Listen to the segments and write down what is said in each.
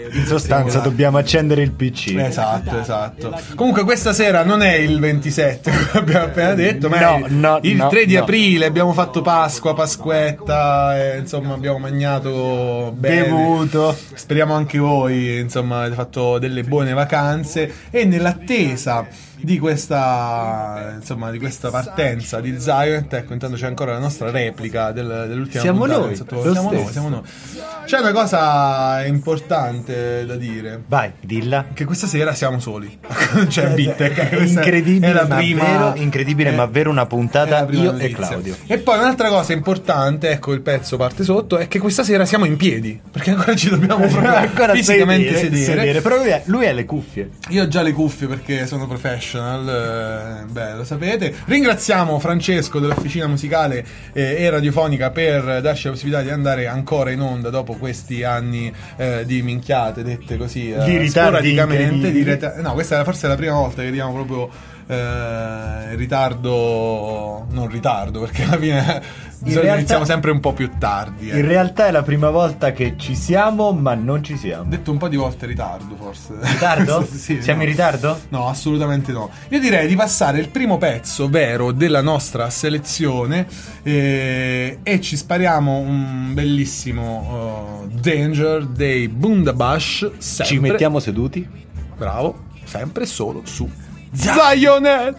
In sostanza dobbiamo accendere il PC. Esatto. Comunque questa sera non è il 27, come abbiamo appena detto, ma è il 3 di aprile. Abbiamo fatto Pasquetta, insomma abbiamo mangiato bene, bevuto. Speriamo anche voi, insomma, avete fatto delle buone vacanze, e nell'attesa di questa partenza di Zion, ecco, intanto c'è ancora la nostra replica dell'ultima puntata. Siamo noi. C'è una cosa importante da dire. Vai, dilla. Che questa sera siamo soli. Non c'è Bittek. Incredibile, ma vero, una puntata io notizia. E Claudio. E poi un'altra cosa importante, ecco, il pezzo parte sotto, è che questa sera siamo in piedi, perché ancora ci dobbiamo proprio fisicamente sedere. Però lui ha le cuffie. Io ho già le cuffie perché sono professional, lo sapete. Ringraziamo Francesco dell'Officina Musicale e Radiofonica per darci la possibilità di andare ancora in onda dopo questi anni di minchiate, dette così, di ritardi sporadicamente. No, questa forse è la prima volta che arriviamo proprio in ritardo, non ritardo, perché alla fine iniziamo sempre un po' più tardi. In realtà è la prima volta che ci siamo, ma non ci siamo. Detto un po' di volte ritardo, forse. Ritardo? Sì, siamo in ritardo? No, assolutamente no. Io direi di passare il primo pezzo vero della nostra selezione, e ci spariamo un bellissimo Danger dei Bundabash. Ci mettiamo seduti. Bravo, sempre solo su Zionet.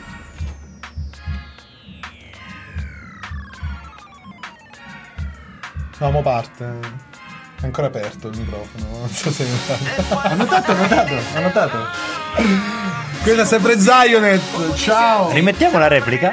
No, mo parte. È ancora aperto il microfono. Non so se hai notato. Ho notato. Quella è sempre Zionet. Ciao. Rimettiamo la replica.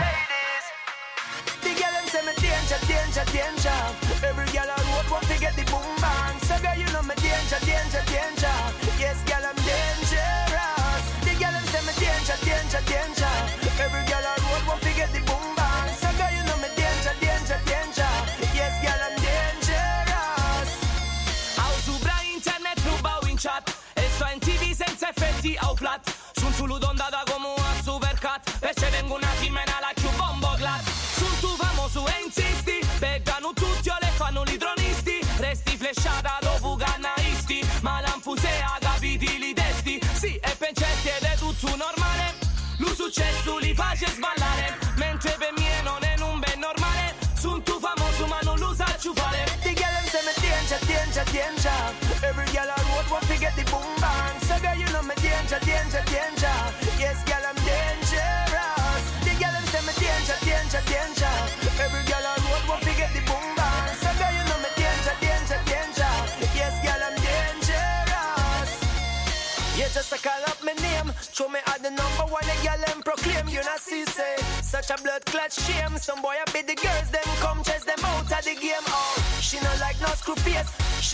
Au plat, sunt solo d'ondata come una supercat, e ce vengo una femmina la più bombo glad. Sunt tu famoso e insisti, beccano tutti o le fanno i tronisti, resti flashata dopo cannaisti, ma l'anfusea capiti li testi, sì e pencetti ed è tutto normale, lo successo li face sballare, mentre per me non è un ben normale, sunt tu famoso ma non lo saccio fare. The girl them say me danger, every girl I road want to get the boom bang, so girl you know me danger. Yes, girl, I'm dangerous. The girl them say me danger. Every girl I road want to get the boom bang. So girl, you know me danger. Yes, girl, I'm dangerous. You just call up my name, show me at the number one. The girl them proclaim, you not see say such a blood clot shame. Some boy I beat the girls, them come chase them out of the game. Oh, she not like no screw face. She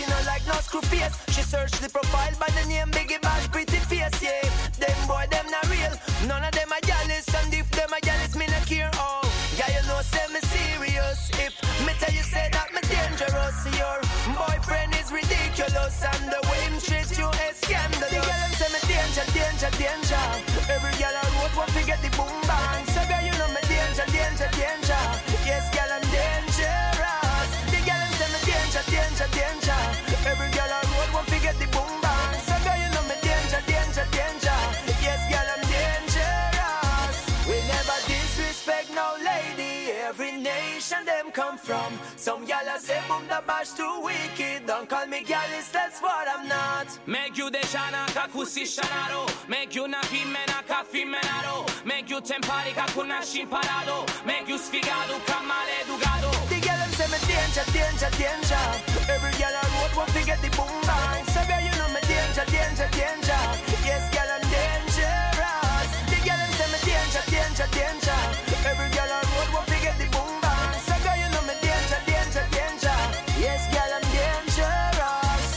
search the profile by the name Biggie Bash, pretty face, yeah. Them boy, them not real. None of them are jealous, and if them are jealous, me not care. Oh, yeah, you know, say me serious. If me tell you say that me dangerous, your boyfriend is ridiculous, and the way him treat you is scandalous. The girl them say me danger. Every girl I road want to get the boom bang. So girl, you know me danger. Yes, girl, I'm dangerous. The girl them say me danger. Every girl I road want to get the boom bang. So girl, you know me danger. Yes, girl, I'm dangerous. We never disrespect no lady. Every nation them come from. Some y'all a say boom the bash too wicked. Don't call me gallus, that's what I'm not. Make you deshana kakusi shanaro. Make you na femmina ka femminaro. Make you tempari ka kunashi imparado. Make you sfigato ka maleducato. The girl them say me danger. Every girl I road want to get the boom bang. So girl, you know me danger. Yes, girl, I'm dangerous. The girl them say me danger. Every girl I road want to get the boom bang. So girl, you know me danger. Yes, girl, I'm dangerous.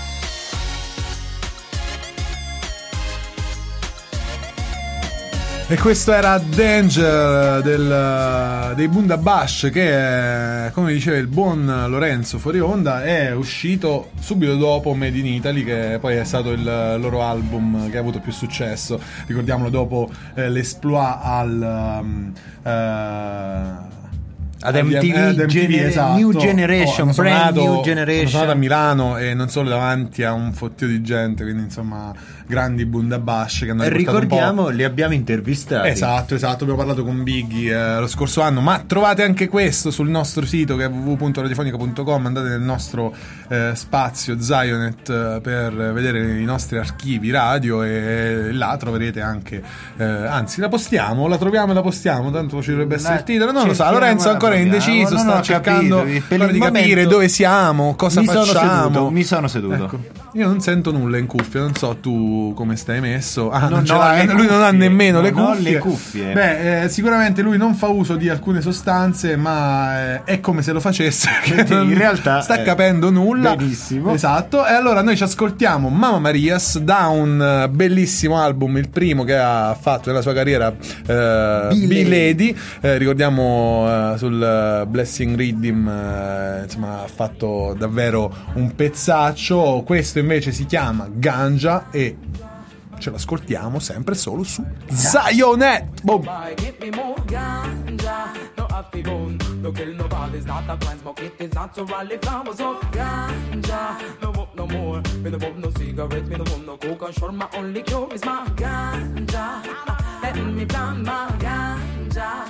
E questo era Danger dei Bundabash, che è, come diceva il buon Lorenzo fuori onda, è uscito subito dopo Made in Italy, che poi è stato il loro album che ha avuto più successo, ricordiamolo, dopo l'esploit ad MTV, esatto. New Generation, brand new generation. Sono stato a Milano e non solo davanti a un fottio di gente, quindi insomma grandi Bundabash che hanno ricordiamo, li abbiamo intervistati. Esatto, abbiamo parlato con Biggie lo scorso anno, ma trovate anche questo sul nostro sito che è www.radiofonica.com, andate nel nostro spazio Zionet per vedere i nostri archivi radio e là troverete anche anzi la troviamo e la postiamo, tanto ci dovrebbe essere il titolo, non lo so, Lorenzo ancora è indeciso, sta cercando di capire dove siamo, cosa facciamo. Mi sono seduto. Ecco, io non sento nulla in cuffia, non so tu come stai messo. Non ce l'ha, lui non ha nemmeno le cuffie. Beh, sicuramente lui non fa uso di alcune sostanze, ma è come se lo facesse. In realtà sta capendo nulla. Benissimo. Esatto. E allora noi ci ascoltiamo Mamma Marias da un bellissimo album, il primo che ha fatto nella sua carriera, B-Lady. Ricordiamo sul Blessing Rhythm, insomma ha fatto davvero un pezzaccio. Questo invece si chiama Ganja e ce l'ascoltiamo sempre solo su Zionet. Boom. No kill nobody's not a crime, smoke it is not to rally flowers of ganja. No up no more, me no want no cigarettes, me no want no coke and sure my only cure is my ganja. Let me plant my ganja.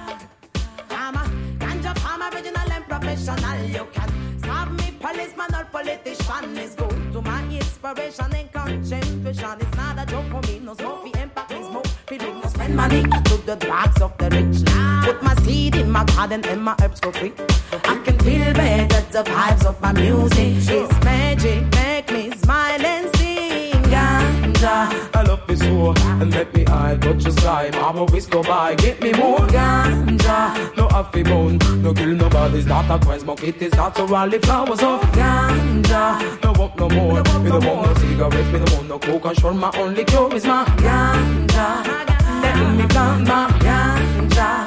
I'm a ganja farm, original and professional. You can stop me, policeman or politician. Is go to my inspiration and concentration. It's not a joke for me, no smoke, the impact is smoke. Feeling no spend money to the drugs of the rich. Put my seed in my garden and my herbs for free. I can feel better the vibes of my music. It's magic, make me smile and sing. Ganja, I love this so, and let me eye touch the sky. Mama always go by, get me more ganja. No happy bone, no kill nobody's not a crime, smoke it is not to rally flowers of ganja. No walk no more, me no want no cigarettes, me no want no coke and sure my only cure is my ganja. Let me plant my ganja.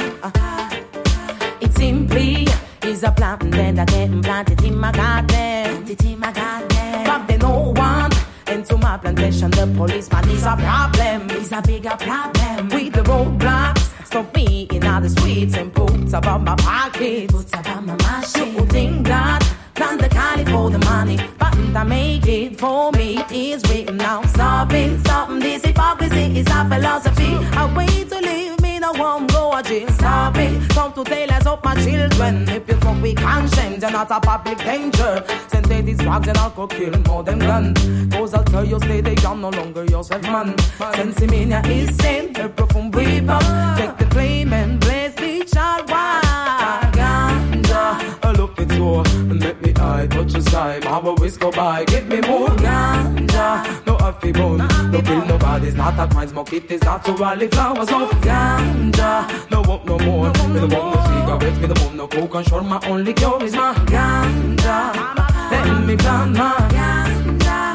It simply is a plant that I can plant it in my garden. But they no want into my plantation. The policeman is a problem. Is a bigger problem. With the roadblocks, stop me in all the streets and puts about my pocket. Puts about my machine. You think that plant the cali for the money, but I make it for me. It's written now. Stop it, this hypocrisy is a philosophy. A way to live, me no one go a jail. Stop it, come to tell us of my children. If you fuck with conscience, you're not a public danger. Synthetic drugs and alcohol kill more than gun. Cause I'll tell you, stay there, you're no longer yourself, man. Sensimania is sin, a profound weapon. Take the flame and blaze the child wild. Ganja, I look it so, and let me eye touch the sky. Mama always go by, give me more ganja. No happy bone, no kill nobody's not a crime, smoke it is not to rally flowers of ganja. No walk no more, me no want no cigarettes, me no want no coke and sure my only cure is my ganja. Let me plant my ganja.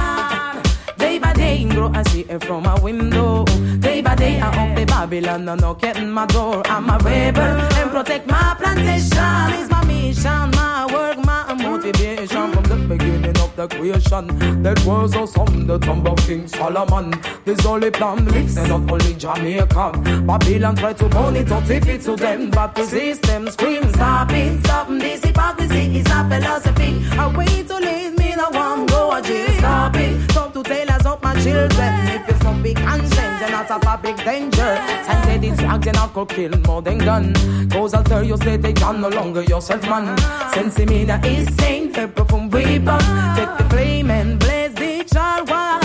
Day by day, grow, I see it from my window. Day by day, I up the Babylon and knock at my door. I'm a rebel and protect my plantation. It's my mission, my work, my motivation. From the beginning of the creation, that was awesome, the tomb of King Solomon. This only plan lives and not only Jamaica. Babylon try to burn it out if it's to them, but the system screams, stop it, stop this hypocrisy is a philosophy. A way to live, me no one go a jail. Stop it, come to tell us of my children. If you smoke big conscience, you're not a public danger. Synthetic drugs and alcohol kill more than gun. Cause I'll tell you, say they can no longer yourself, man. Sensimania is sane, a profound weapon. Take the flame and blaze the child wild.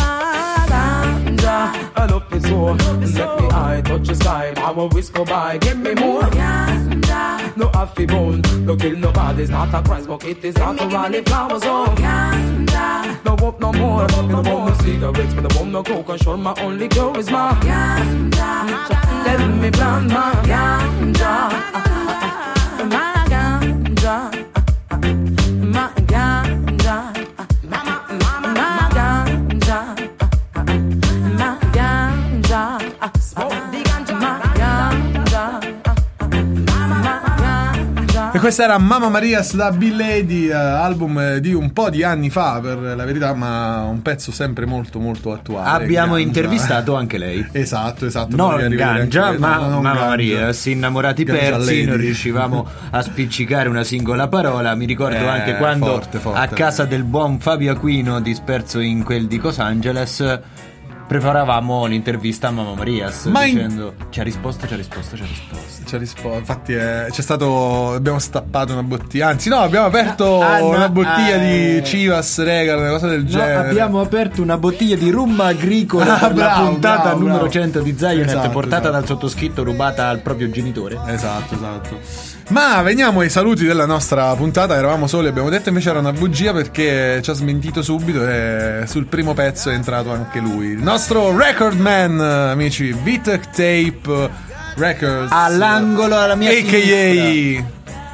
Ganja, I love it so, and let me eye touch the sky. I will whisk go by, give me more ganja. No happy bone, no kill nobody's not a crime, smoke it is not to rally flowers of ganja. No walk no more, me no want no cigarettes, me no want no coke and sure my only cure is my ganja. Let me plant my ganja. My ganja. My ganja. My ganja. My ganja. Smoke the ganja. My ganja. E questa era Mamma Marias da Bill Lady, album di un po' di anni fa, per la verità, ma un pezzo sempre molto molto attuale. Abbiamo intervistato anche lei. Esatto. Non Ganja, ma Mamma Marias, innamorati persi, non riuscivamo a spiccicare una singola parola. Mi ricordo anche quando forte. a casa del buon Fabio Aquino, disperso in quel di Los Angeles, preparavamo l'intervista a Mamma Marias, dicendo ci ha risposto. Infatti c'è stato, abbiamo stappato una bottiglia, anzi no, abbiamo aperto una bottiglia di Chivas Regal, una cosa del genere. Abbiamo aperto una bottiglia di rum agricolo per la puntata numero 100 di Zionet, portata dal sottoscritto, rubata al proprio genitore. Esatto. Ma veniamo ai saluti della nostra puntata. Eravamo soli, abbiamo detto, invece era una bugia, perché ci ha smentito subito e sul primo pezzo è entrato anche lui, il nostro record man, amici, Vitek Tape Records, all'angolo alla mia sinistra,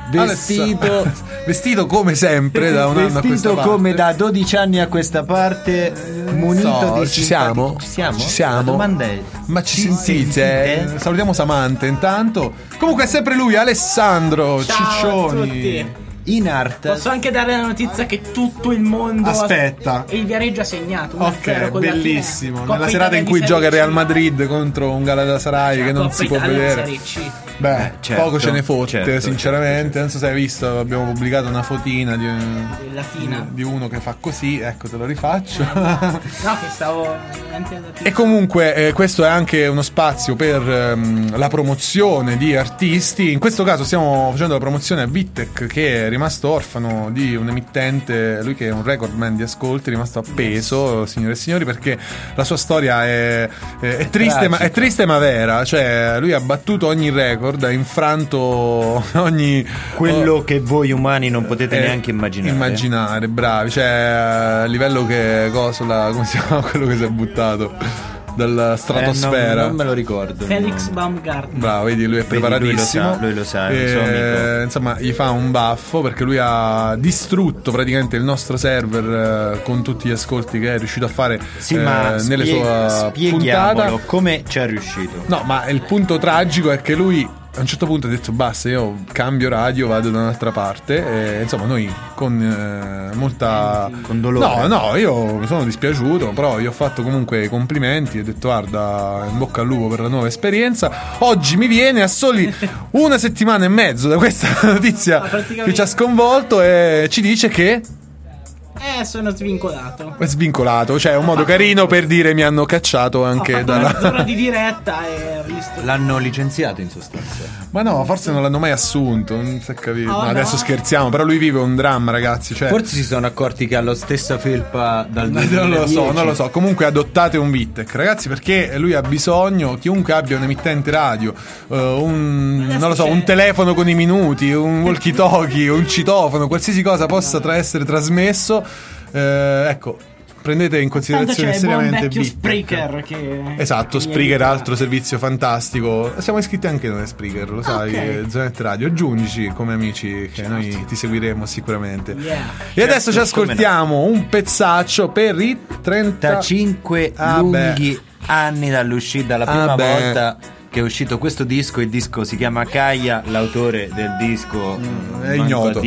vestito come sempre da un anno a questa parte, come da 12 anni a questa parte, munito di ci siamo? La domanda è: ma ci sentite? Salutiamo Samantha intanto. Comunque è sempre lui, Alessandro Ciccioni. In arte. Posso anche dare la notizia che tutto il mondo aspetta, e il Viareggio ha segnato. Ok, bellissimo. Nella serata in cui gioca il Real Madrid contro un Galatasaray che non si può vedere. Beh, certo, poco ce ne fotte, certo. sinceramente. Non so se hai visto, abbiamo pubblicato una fotina di uno che fa così. Ecco, te lo rifaccio. No, che stavo. E comunque questo è anche uno spazio per la promozione di artisti. In questo caso stiamo facendo la promozione a Vitek, che è rimasto orfano di un emittente. Lui che è un recordman di ascolti, è rimasto appeso, signore e signori, perché la sua storia è triste ma vera. Cioè, lui ha battuto ogni record, ha infranto ogni quello che voi umani non potete neanche immaginare. Bravi. Cioè, a livello che come si chiama quello che si è buttato dalla stratosfera? Non me lo ricordo. Felix Baumgartner. Bravo, vedi, lui è preparatissimo. Lui lo sa, insomma, gli fa un baffo, perché lui ha distrutto praticamente il nostro server con tutti gli ascolti che è riuscito a fare nelle sue puntate. Come ci è riuscito? No, ma il punto tragico è che lui a un certo punto ha detto basta, io cambio radio, vado da un'altra parte. E insomma, noi con molta dolore. No, io mi sono dispiaciuto, però io ho fatto comunque i complimenti, ho detto guarda, in bocca al lupo per la nuova esperienza. Oggi mi viene a soli una settimana e mezzo da questa notizia che ci ha sconvolto, e ci dice che sono svincolato. È svincolato, cioè è un modo carino per dire mi hanno cacciato anche dalla mezz'ora di diretta e l'hanno licenziato in sostanza. Ma no, forse non l'hanno mai assunto, non si è capito. No, adesso scherziamo, però lui vive un dramma, ragazzi, cioè forse si sono accorti che ha la stessa felpa dal 2010. Non lo so. Comunque adottate un Vitek, ragazzi, perché lui ha bisogno, chiunque abbia un emittente radio, un telefono con i minuti, un walkie talkie, un citofono, qualsiasi cosa possa essere trasmesso. Ecco, prendete in considerazione seriamente Spreaker che... Esatto, Spreaker, altro servizio fantastico. Siamo iscritti anche noi a Spreaker, lo sai, Zionet Radio. Aggiungici come amici, che noi ti seguiremo sicuramente. E adesso ci ascoltiamo un pezzaccio per i 35 lunghi anni dall'uscita, la prima volta che è uscito questo disco. Il disco si chiama Kaya, l'autore del disco è ignoto.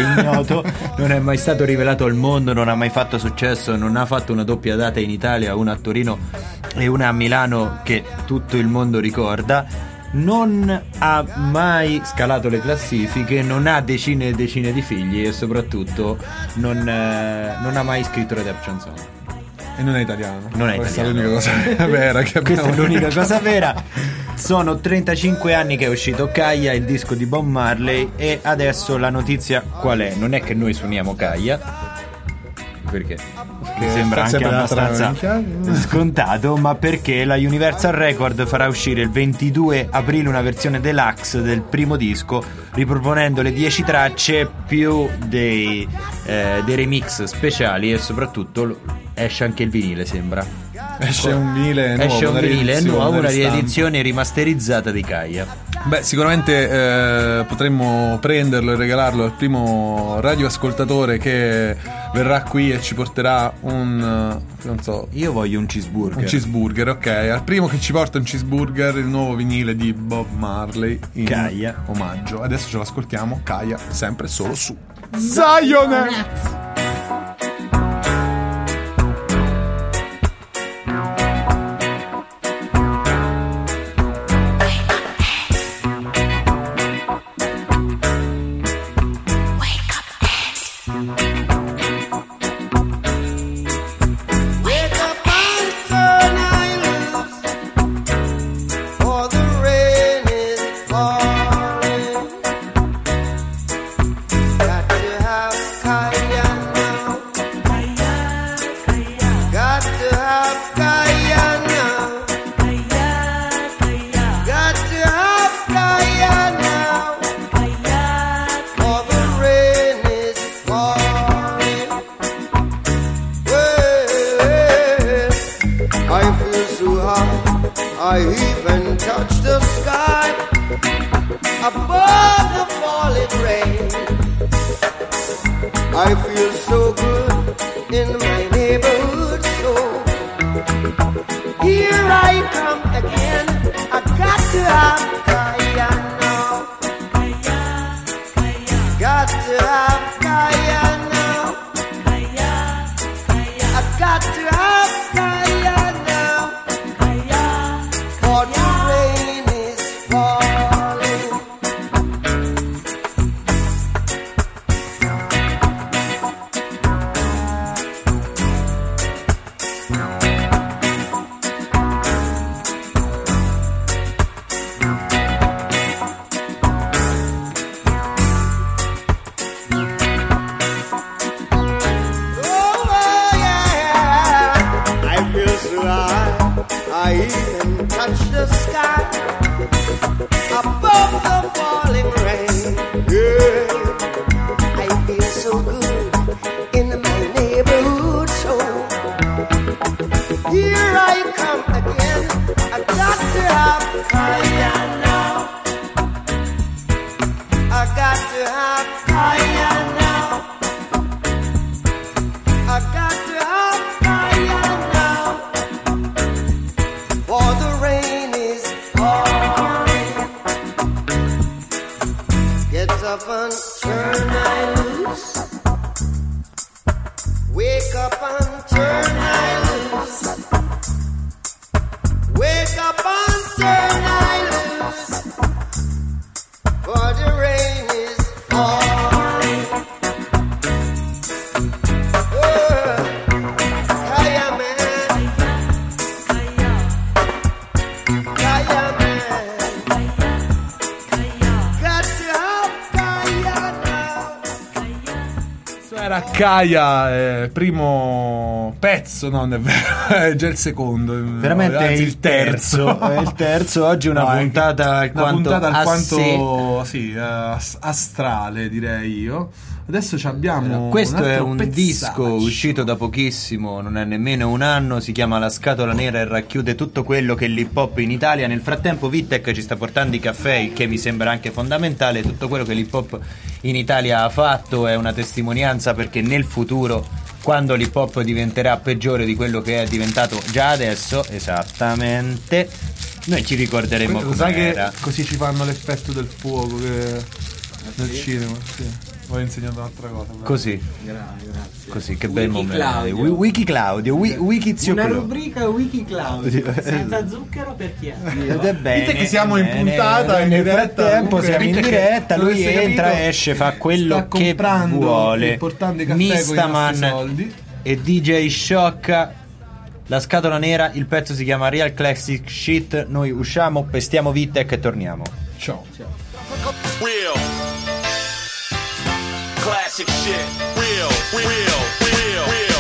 Non è mai stato rivelato al mondo, non ha mai fatto successo, non ha fatto una doppia data in Italia, una a Torino e una a Milano che tutto il mondo ricorda. Non ha mai scalato le classifiche, non ha decine e decine di figli e soprattutto non ha mai scritto le rap chanson. E non è italiano. Questa è l'unica cosa vera che abbiamo. Questa è l'unica cosa vera. Sono 35 anni che è uscito Kaya, il disco di Bob Marley. E adesso la notizia qual è? Non è che noi suoniamo Kaya, perché mi sembra anche abbastanza scontato, ma perché la Universal Record farà uscire il 22 aprile una versione deluxe del primo disco, riproponendo le 10 tracce più dei remix speciali, e soprattutto esce anche il vinile, sembra. Esce un vinile nuovo, una riedizione rimasterizzata di Kaya. Beh, sicuramente potremmo prenderlo e regalarlo al primo radioascoltatore che verrà qui e ci porterà non so, Io voglio un cheeseburger. un cheeseburger, ok. Al primo che ci porta un cheeseburger, il nuovo vinile di Bob Marley in Kaya. omaggio. Adesso ce l'ascoltiamo, Kaya, sempre solo su Zion. I even touch the sky above the falling rain. I feel so good in my neighborhood, so here I come again. I got to have Kaya now. Got to have Kaya now. I got to have Kaya now. For the rain is falling. I even touch the sky above the falling rain. Yeah, I feel so good in my neighborhood. So here I come again. I got to have Kaya now. I got to have Kaya now. I got to have Kaya now. For the rain is falling. Get up and turn I loose. Wake up and turn I loose. Wake up and turn I loose. For the rain is falling. Kaya man. Kaya man, got to have Kaya now. Questo era Kaya, primo pezzo, no, non è vero, è già il secondo. Veramente è anzi, il terzo. È il terzo. Oggi No, una è puntata alquanto sì, astrale, direi io. Adesso ci abbiamo Questo è altro un pezzaccio. disco uscito da pochissimo, non è nemmeno un anno, si chiama La Scatola Nera e racchiude tutto quello che è l'hip hop in Italia. Nel frattempo Vittek ci sta portando i caffè, il che mi sembra anche fondamentale. Tutto quello che l'hip hop in Italia ha fatto è una testimonianza, perché nel futuro, quando l'hip hop diventerà peggiore di quello che è diventato già adesso, esattamente, noi ci ricorderemo Lo sai che com'era. così ci fanno l'effetto del fuoco nel cinema, sì. Ho insegnato un'altra cosa. però. Così, così, che bel Wiki momento. Claudio. Wiki Claudio, Wiki Zio Una Claudio. rubrica Wiki Claudio senza zucchero per chi è? Ed è bene, Dite che siamo in puntata, in nel diretta, frattempo comunque, siamo in Vittek, diretta, non lui avesse entra, capito, esce, fa quello sta che comprando vuole. e portando i caffè con i nostri Mistaman soldi. e DJ Shock. La Scatola Nera, il pezzo si chiama Real Classic Shit. Noi usciamo, pestiamo Vittek e torniamo. Ciao. Real classic shit. Real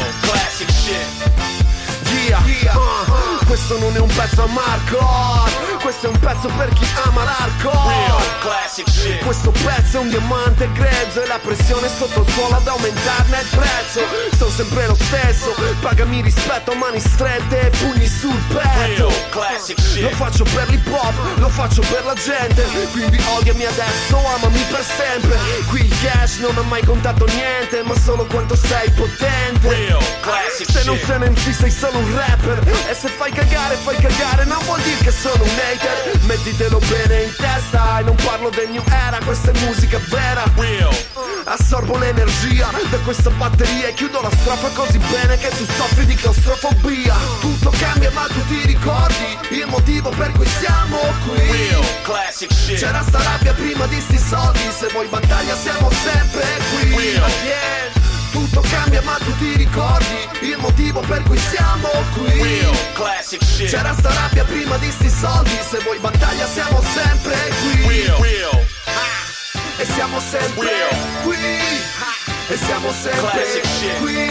classic shit. Yeah, questo non è un pezzo a Marco. Questo è un pezzo per chi ama l'hardcore. Real classic shit. Questo pezzo è un diamante grezzo e la pressione sotto il suolo ad aumentarne il prezzo. Sono sempre lo stesso, pagami rispetto, mani strette e pugni sul petto. Real classic shit. Lo faccio per l'hip hop, lo faccio per la gente, quindi odiami adesso, amami per sempre. Qui il cash non ha mai contato niente, ma solo quanto sei potente. Real classic Se non shit. sei un MC sei solo un rapper, e se fai cagare non vuol dire che sono un hater. Mettitelo bene in testa, e non parlo del new era, questa è musica vera. Real. Assorbo l'energia da questa batteria e chiudo la strofa così bene che tu soffri di claustrofobia. Tutto cambia ma tu ti ricordi il motivo per cui siamo qui. Real classic shit. C'era sta rabbia prima di sti soldi, se vuoi battaglia siamo sempre qui. Real. Again. Tutto cambia ma tu ti ricordi il motivo per cui siamo qui. Real classic shit. C'era sta rabbia prima di sti soldi, se vuoi battaglia siamo sempre qui. Real. E siamo sempre Real. qui. E siamo sempre Classic shit. qui.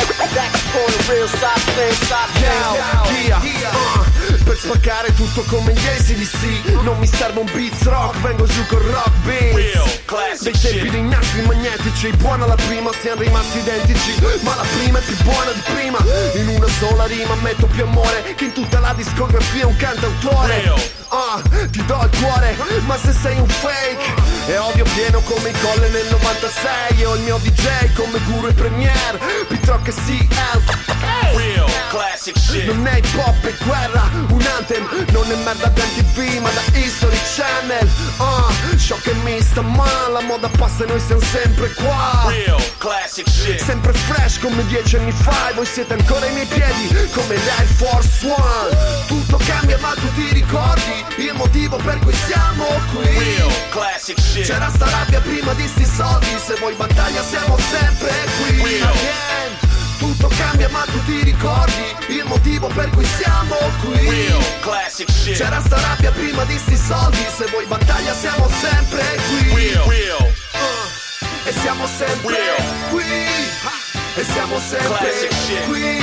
Per spaccare tutto come gli AC/DC. Non mi serve un beats rock, vengo giù con rock beats. Real classic Dei tempi shit. dei nastri magnetici, buona la prima, siamo rimasti identici, ma la prima è più buona di prima. In una sola rima metto più amore che in tutta la discografia un cantautore. Real. Ti do il cuore, ma se sei un fake è odio pieno come il Colle nel 96. Ho il mio DJ come Guru e Premier, Pitrock e CL. Real classic shit. Non è hip hop e guerra, un anthem. Non è merda da MTV ma da History Channel. Shock e mista, ma la moda passa e noi siamo sempre qua. Real classic shit. Sempre fresh come 10 anni fa, e voi siete ancora ai miei piedi come l'Air Force One. Tutto cambia ma tu ti ricordi il motivo per cui siamo qui. Real classic shit. C'era sta rabbia prima di sti soldi, se vuoi battaglia siamo sempre qui. Real. Again. Tutto cambia ma tu ti ricordi il motivo per cui siamo qui. Real classic shit. C'era sta rabbia prima di sti soldi, se vuoi battaglia siamo sempre qui. Real. E siamo sempre Real. qui. E siamo sempre Classic shit. qui.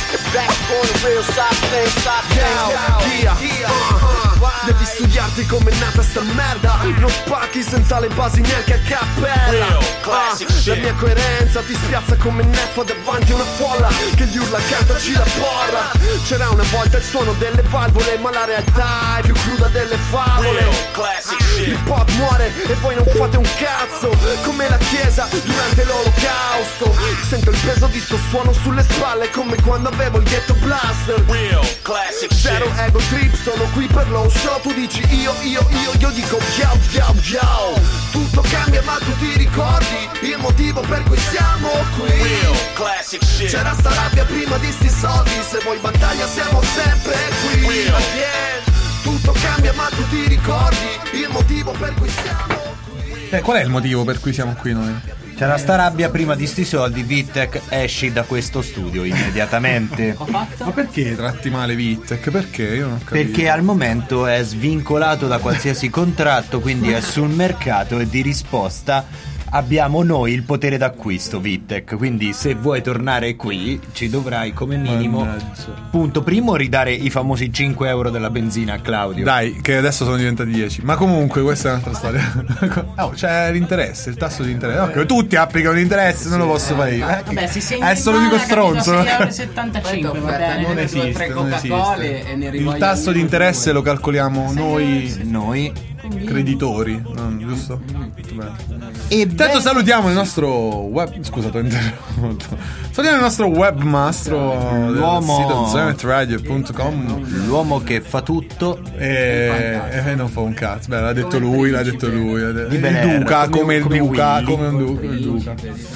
Devi studiarti come è nata sta merda. Non spacchi senza le basi neanche a cappella. Real classic La shit. mia coerenza ti spiazza come neffa davanti a una folla che gli urla cantaci la porra. C'era una volta il suono delle valvole, ma la realtà è più cruda delle favole. Real classic shit. Il pop muore e voi non fate un cazzo, come la chiesa durante l'olocausto. Sento il peso di sto suono sulle spalle come quando avevo il ghetto blaster. Real classic Zero shit. ego trip, sono qui per lo show. Tu dici io dico yo. Tutto cambia ma tu ti ricordi il motivo per cui siamo qui. Real classic shit. C'era sta rabbia prima di sti soldi, se vuoi battaglia siamo sempre qui. Real. Again. Tutto cambia ma tu ti ricordi il motivo per cui siamo qui. Qual è il motivo per cui siamo qui noi? C'era sta rabbia prima di sti soldi. Vitek, esci da questo studio immediatamente. Ma perché tratti male Vitek? Perché? Io non ho capito. Perché al momento è svincolato da qualsiasi contratto, quindi è sul mercato e di risposta abbiamo noi il potere d'acquisto, Vitek. Quindi se vuoi tornare qui ci dovrai come minimo, Mannaggia. punto primo, ridare i famosi 5 euro della benzina a Claudio. Dai, che adesso sono diventati 10. Ma comunque questa è un'altra storia. Oh, c'è l'interesse, il tasso di interesse. No, che tutti applicano l'interesse, non lo posso fare io. Vabbè, si sente È solo l'unico stronzo. €6,75, va bene. Non esiste, tre non Coca-Cole esiste. e ne Il rivoglio tasso di interesse lo calcoliamo noi creditori, giusto? Tutto bene. E Intanto salutiamo il nostro web. Scusa, ti ho interrotto. Salutiamo il nostro webmastro L'uomo- del sito zenetradio.com. l'uomo che fa tutto. E non fa un cazzo. Beh, l'ha detto lui. Di Il Bel Duca, Air, come il come Duca, Willy. come un il Duca.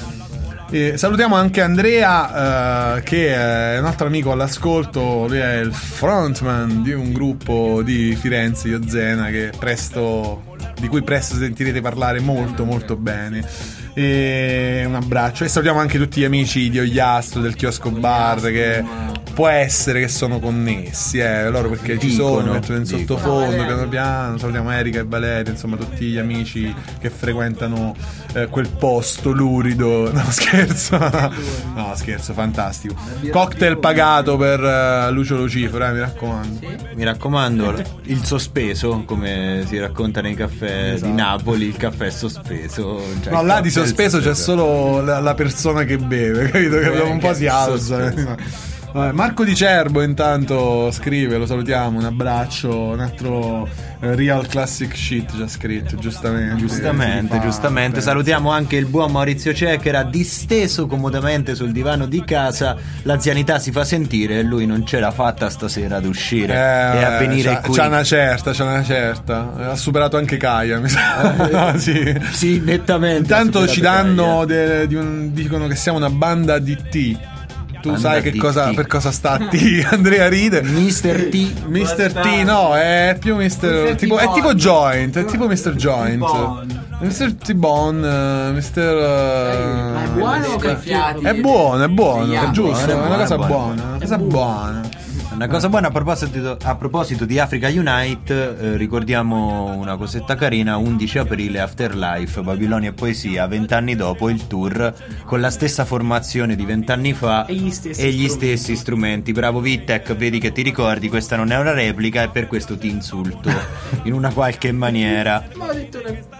E salutiamo anche Andrea, che è un altro amico all'ascolto. Lui è il frontman di un gruppo di Firenze, Io Zena, di cui presto sentirete parlare molto molto bene. E un abbraccio. E salutiamo anche tutti gli amici di Ogliastro, del chiosco bar, che può essere che sono connessi, loro perché ci sono, mettono in sottofondo piano piano. Salutiamo Erika e Valeria, insomma tutti gli amici che frequentano quel posto lurido. No, scherzo. No, scherzo, fantastico. Cocktail pagato per Lucio Lucifero, mi raccomando. Sì. Mi raccomando, il sospeso, come si racconta nei caffè di Napoli, il caffè è sospeso. Cioè No, là di sospeso c'è solo la persona che beve, capito? Che dopo un po' si alza. Marco Di Cerbo intanto scrive, lo salutiamo, un abbraccio, un altro real classic shit già scritto, giustamente. Salutiamo anche il buon Maurizio Cecchera, disteso comodamente sul divano di casa, l'anzianità si fa sentire e lui non ce l'ha fatta stasera ad uscire e a venire qui. C'ha una certa, ha superato anche Kaia, mi sa. No, sì, nettamente. Intanto ci danno dicono che siamo una banda di T. Tu sai che cosa, per cosa sta T? Andrea ride. Mr. T no, è più Mr. Tipo, è tipo Joint, è tipo Mr. Joint. Mr. T-Bone, Ma è buono o caffiato? È buono, Vediamo. è giusto, è una cosa buono. buona. Una cosa buona a proposito di Africa Unite, ricordiamo una cosetta carina, 11 aprile Afterlife, Babilonia e Poesia, 20 anni dopo il tour con la stessa formazione di 20 anni fa e gli stessi strumenti. Bravo Vittek, vedi che ti ricordi, questa non è una replica e per questo ti insulto in una qualche maniera. Ma ho detto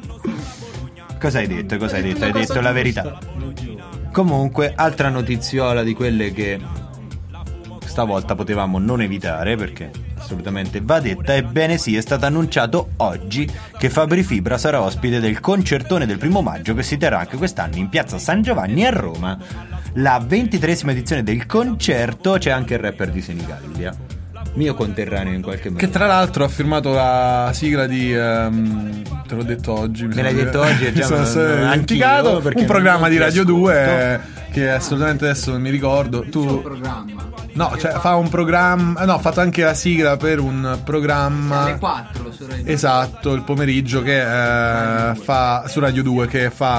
Cosa hai detto? Hai detto la verità. Comunque, altra notiziola di quelle che stavolta potevamo non evitare, perché assolutamente va detta. Ebbene sì, è stato annunciato oggi che Fabri Fibra sarà ospite del concertone del 1° maggio che si terrà anche quest'anno in piazza San Giovanni a Roma. La 23esima edizione del concerto. C'è anche il rapper di Senigallia, mio conterraneo in qualche modo, che tra l'altro ha firmato la sigla di te l'ho detto oggi, me l'hai detto oggi, mi sono dimenticato, un programma di Radio 2 che assolutamente adesso non mi ricordo. Tu programma. No, cioè fa un programma. No, ha fatto anche la sigla per un programma alle 4 su Radio 2. Esatto, il pomeriggio che fa su Radio 2, che fa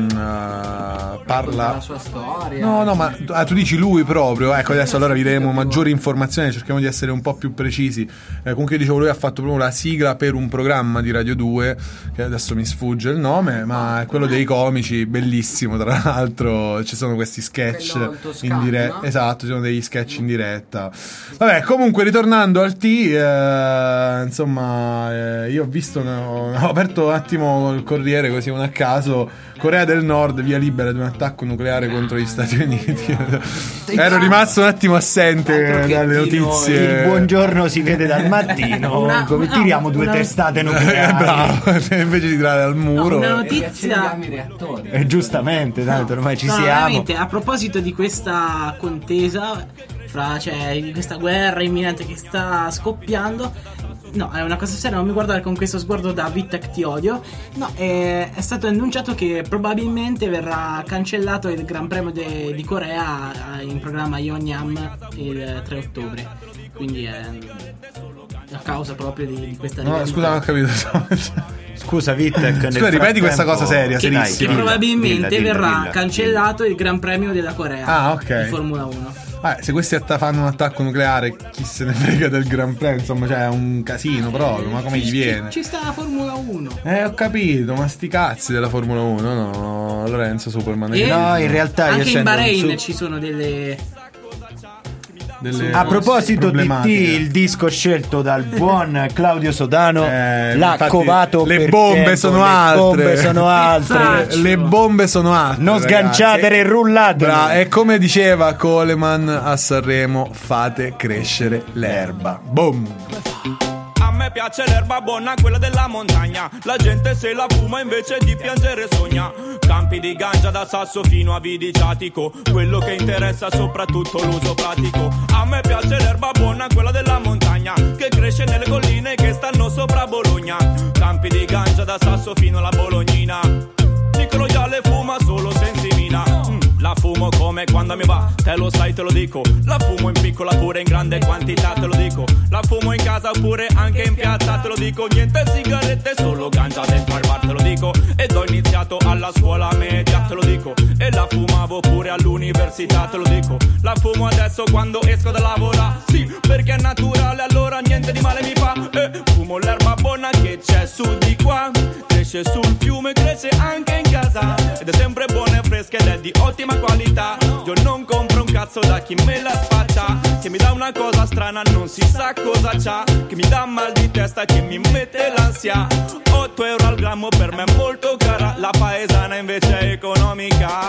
parla la sua storia. No, ma tu dici lui proprio. Ecco, adesso allora vi daremo maggiori informazioni, cerchiamo di essere un po' più precisi. Comunque dicevo, lui ha fatto proprio la sigla per un programma di Radio 2 che adesso mi sfugge il nome, ma è quello dei comici, bellissimo tra l'altro. Ci sono questi sketch in diretta. Esatto, ci sono degli sketch in diretta. Vabbè, comunque ritornando al T, insomma, io ho visto, ho aperto un attimo il Corriere così un a caso. Corea del Nord, via libera di un attacco nucleare contro gli Stati Uniti. Ero rimasto un attimo assente dalle notizie. Il buongiorno si vede dal mattino. Come tiriamo due testate nucleari? Bravo, invece di tirare al muro. Una notizia. Giustamente, tanto ormai ci siamo. Veramente, a proposito di questa contesa di questa guerra imminente che sta scoppiando. No, è una cosa seria, non mi guardare con questo sguardo da Vittek ti odio. No, è stato annunciato che probabilmente verrà cancellato il Gran Premio di Corea in programma Yeongnam il 3 ottobre. Quindi è a causa proprio di questa rivalità. Scusa, non ho capito. Scusa Vittek, scusa, ripeti questa cosa seria, che probabilmente verrà cancellato il Gran Premio della Corea di Formula 1. Se questi fanno un attacco nucleare, chi se ne frega del Gran Premio? Insomma, c'è un casino proprio. Ma come gli viene? Ci sta la Formula 1. Ho capito, ma sti cazzi della Formula 1. No, Lorenzo Superman. No, in realtà anche in Bahrain ci sono delle a proposito di T, il disco scelto dal buon Claudio Sodano l'ha covato. Le bombe sono altre. Le bombe sono altre. Non sganciatele e rullate. E come diceva Coleman a Sanremo, fate crescere l'erba. Boom. A me piace l'erba buona, quella della montagna. La gente se la fuma invece di piangere sogna. Campi di ganja da Sasso fino a Vidiciatico. Quello che interessa soprattutto l'uso pratico. A me piace l'erba buona, quella della montagna, che cresce nelle colline che stanno sopra Bologna. Campi di ganja da Sasso fino alla Bolognina. Nicolo Gialle fuma solo sensimina. La fumo come quando mi va, te lo sai, te lo dico. La fumo in piccola pure in grande quantità, te lo dico. La fumo in casa oppure anche in piazza, te lo dico. Niente sigarette, solo ganja dentro al bar, te lo dico. Ed ho iniziato alla scuola media, te lo dico. e la fumavo pure all'università, te lo dico. La fumo adesso quando esco da lavorare, sì, perché è naturale, allora niente di male mi fa. Fumo l'erba buona che c'è su di qua, cresce sul fiume, cresce anche in casa, ed è sempre buona e fresca ed è di ottima qualità. Io non compro un cazzo da chi me la spaccia, che mi dà una cosa strana, non si sa cosa c'ha, che mi dà mal di testa, che mi mette l'ansia. 8 euro al grammo per me è molto cara, la paesana invece è economica.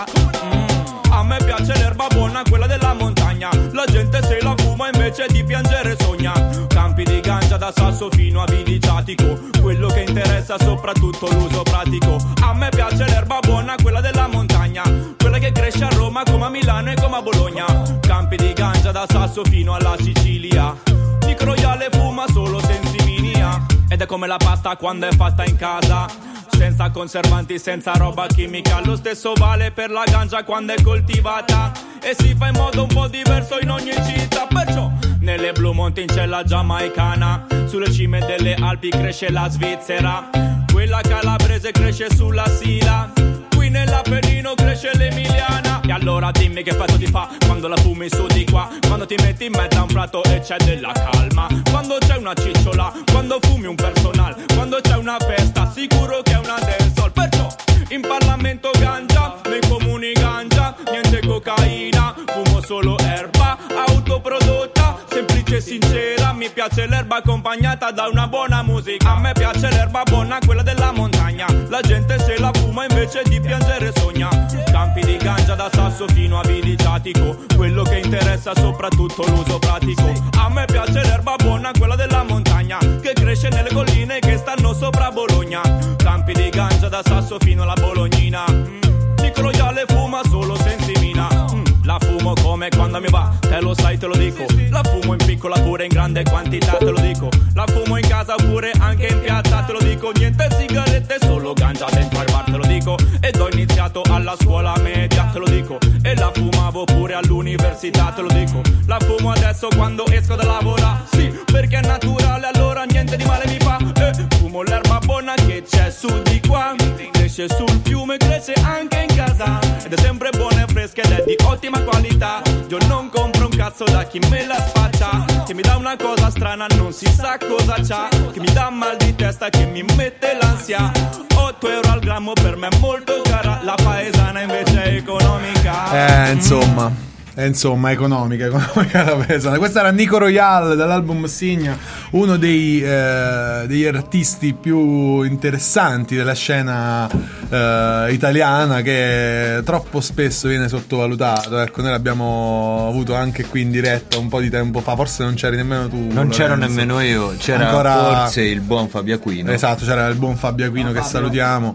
A me piace l'erba buona, quella della montagna, la gente se la fuma invece di piangere sogna. Campi di ganja da Sasso fino a Vidiciatico, quello che interessa soprattutto l'uso pratico. A me piace l'erba buona, quella della montagna, quella che cresce a Roma come a Milano e come a Bologna. Campi di ganja da Sasso fino alla Sicilia, Nick Royale fuma solo sensiminia, ed è come la pasta quando è fatta in casa, senza conservanti, senza roba chimica. Lo stesso vale per la ganja quando è coltivata e si fa in modo un po' diverso in ogni città. Perciò nelle Blue Mountain c'è la giamaicana, sulle cime delle Alpi cresce la svizzera, quella calabrese cresce sulla Sila, qui nell'Appennino cresce l'emiliana. E allora dimmi che effetto ti fa quando la fumi su di qua, quando ti metti in mezzo a un prato e c'è della calma, quando c'è una cicciola, quando fumi un personal, quando c'è una festa, sicuro che è una dancehall. Perciò in Parlamento ganja, nei comuni ganja, niente cocaina, fumo solo erba autoprodotta, semplice e sincera. Mi piace l'erba accompagnata da una buona musica. A me piace l'erba buona, quella della montagna, la gente se la fuma invece di piangere sogna. Campi di ganja da Sasso fino a Vidiciatico, quello che interessa soprattutto l'uso pratico. A me piace l'erba buona, quella della montagna, che cresce nelle colline che stanno sopra Bologna. Campi di ganja da Sasso fino alla Bolognina, Nick Royale fuma solo sensimina. La fumo come quando mi va, te lo sai, te lo dico. La fumo in piccola pure in grande quantità, te lo dico. La fumo in casa oppure anche in piazza, te lo dico. Niente sigarette, solo ganja dentro al bar, te lo dico. Ed ho iniziato alla scuola media, te lo dico. E la fumavo pure all'università, te lo dico. La fumo adesso quando esco da lavorare, sì, perché è naturale, allora niente di male mi fa. Fumo l'erba buona che c'è su di qua, cresce sul fiume, cresce anche in casa, ed è sempre buona e fresca ed è di ottima qualità. Io non compro un cazzo da chi me la spaccia, che mi dà una cosa strana, non si sa cosa c'ha, che mi dà mal di testa, che mi mette l'ansia. 8 euro al grammo per me è molto cara, la paesana invece è economica. Insomma, economica la paesana. Questa era Nico Royale dall'album Signa, uno degli artisti più interessanti della scena italiana, che troppo spesso viene sottovalutato. Ecco, noi l'abbiamo avuto anche qui in diretta un po' di tempo fa, forse non c'eri nemmeno tu. Non Lorenzo. c'ero nemmeno io, c'era forse il buon Fabio Aquino. Esatto, c'era il buon Fabio Aquino che salutiamo.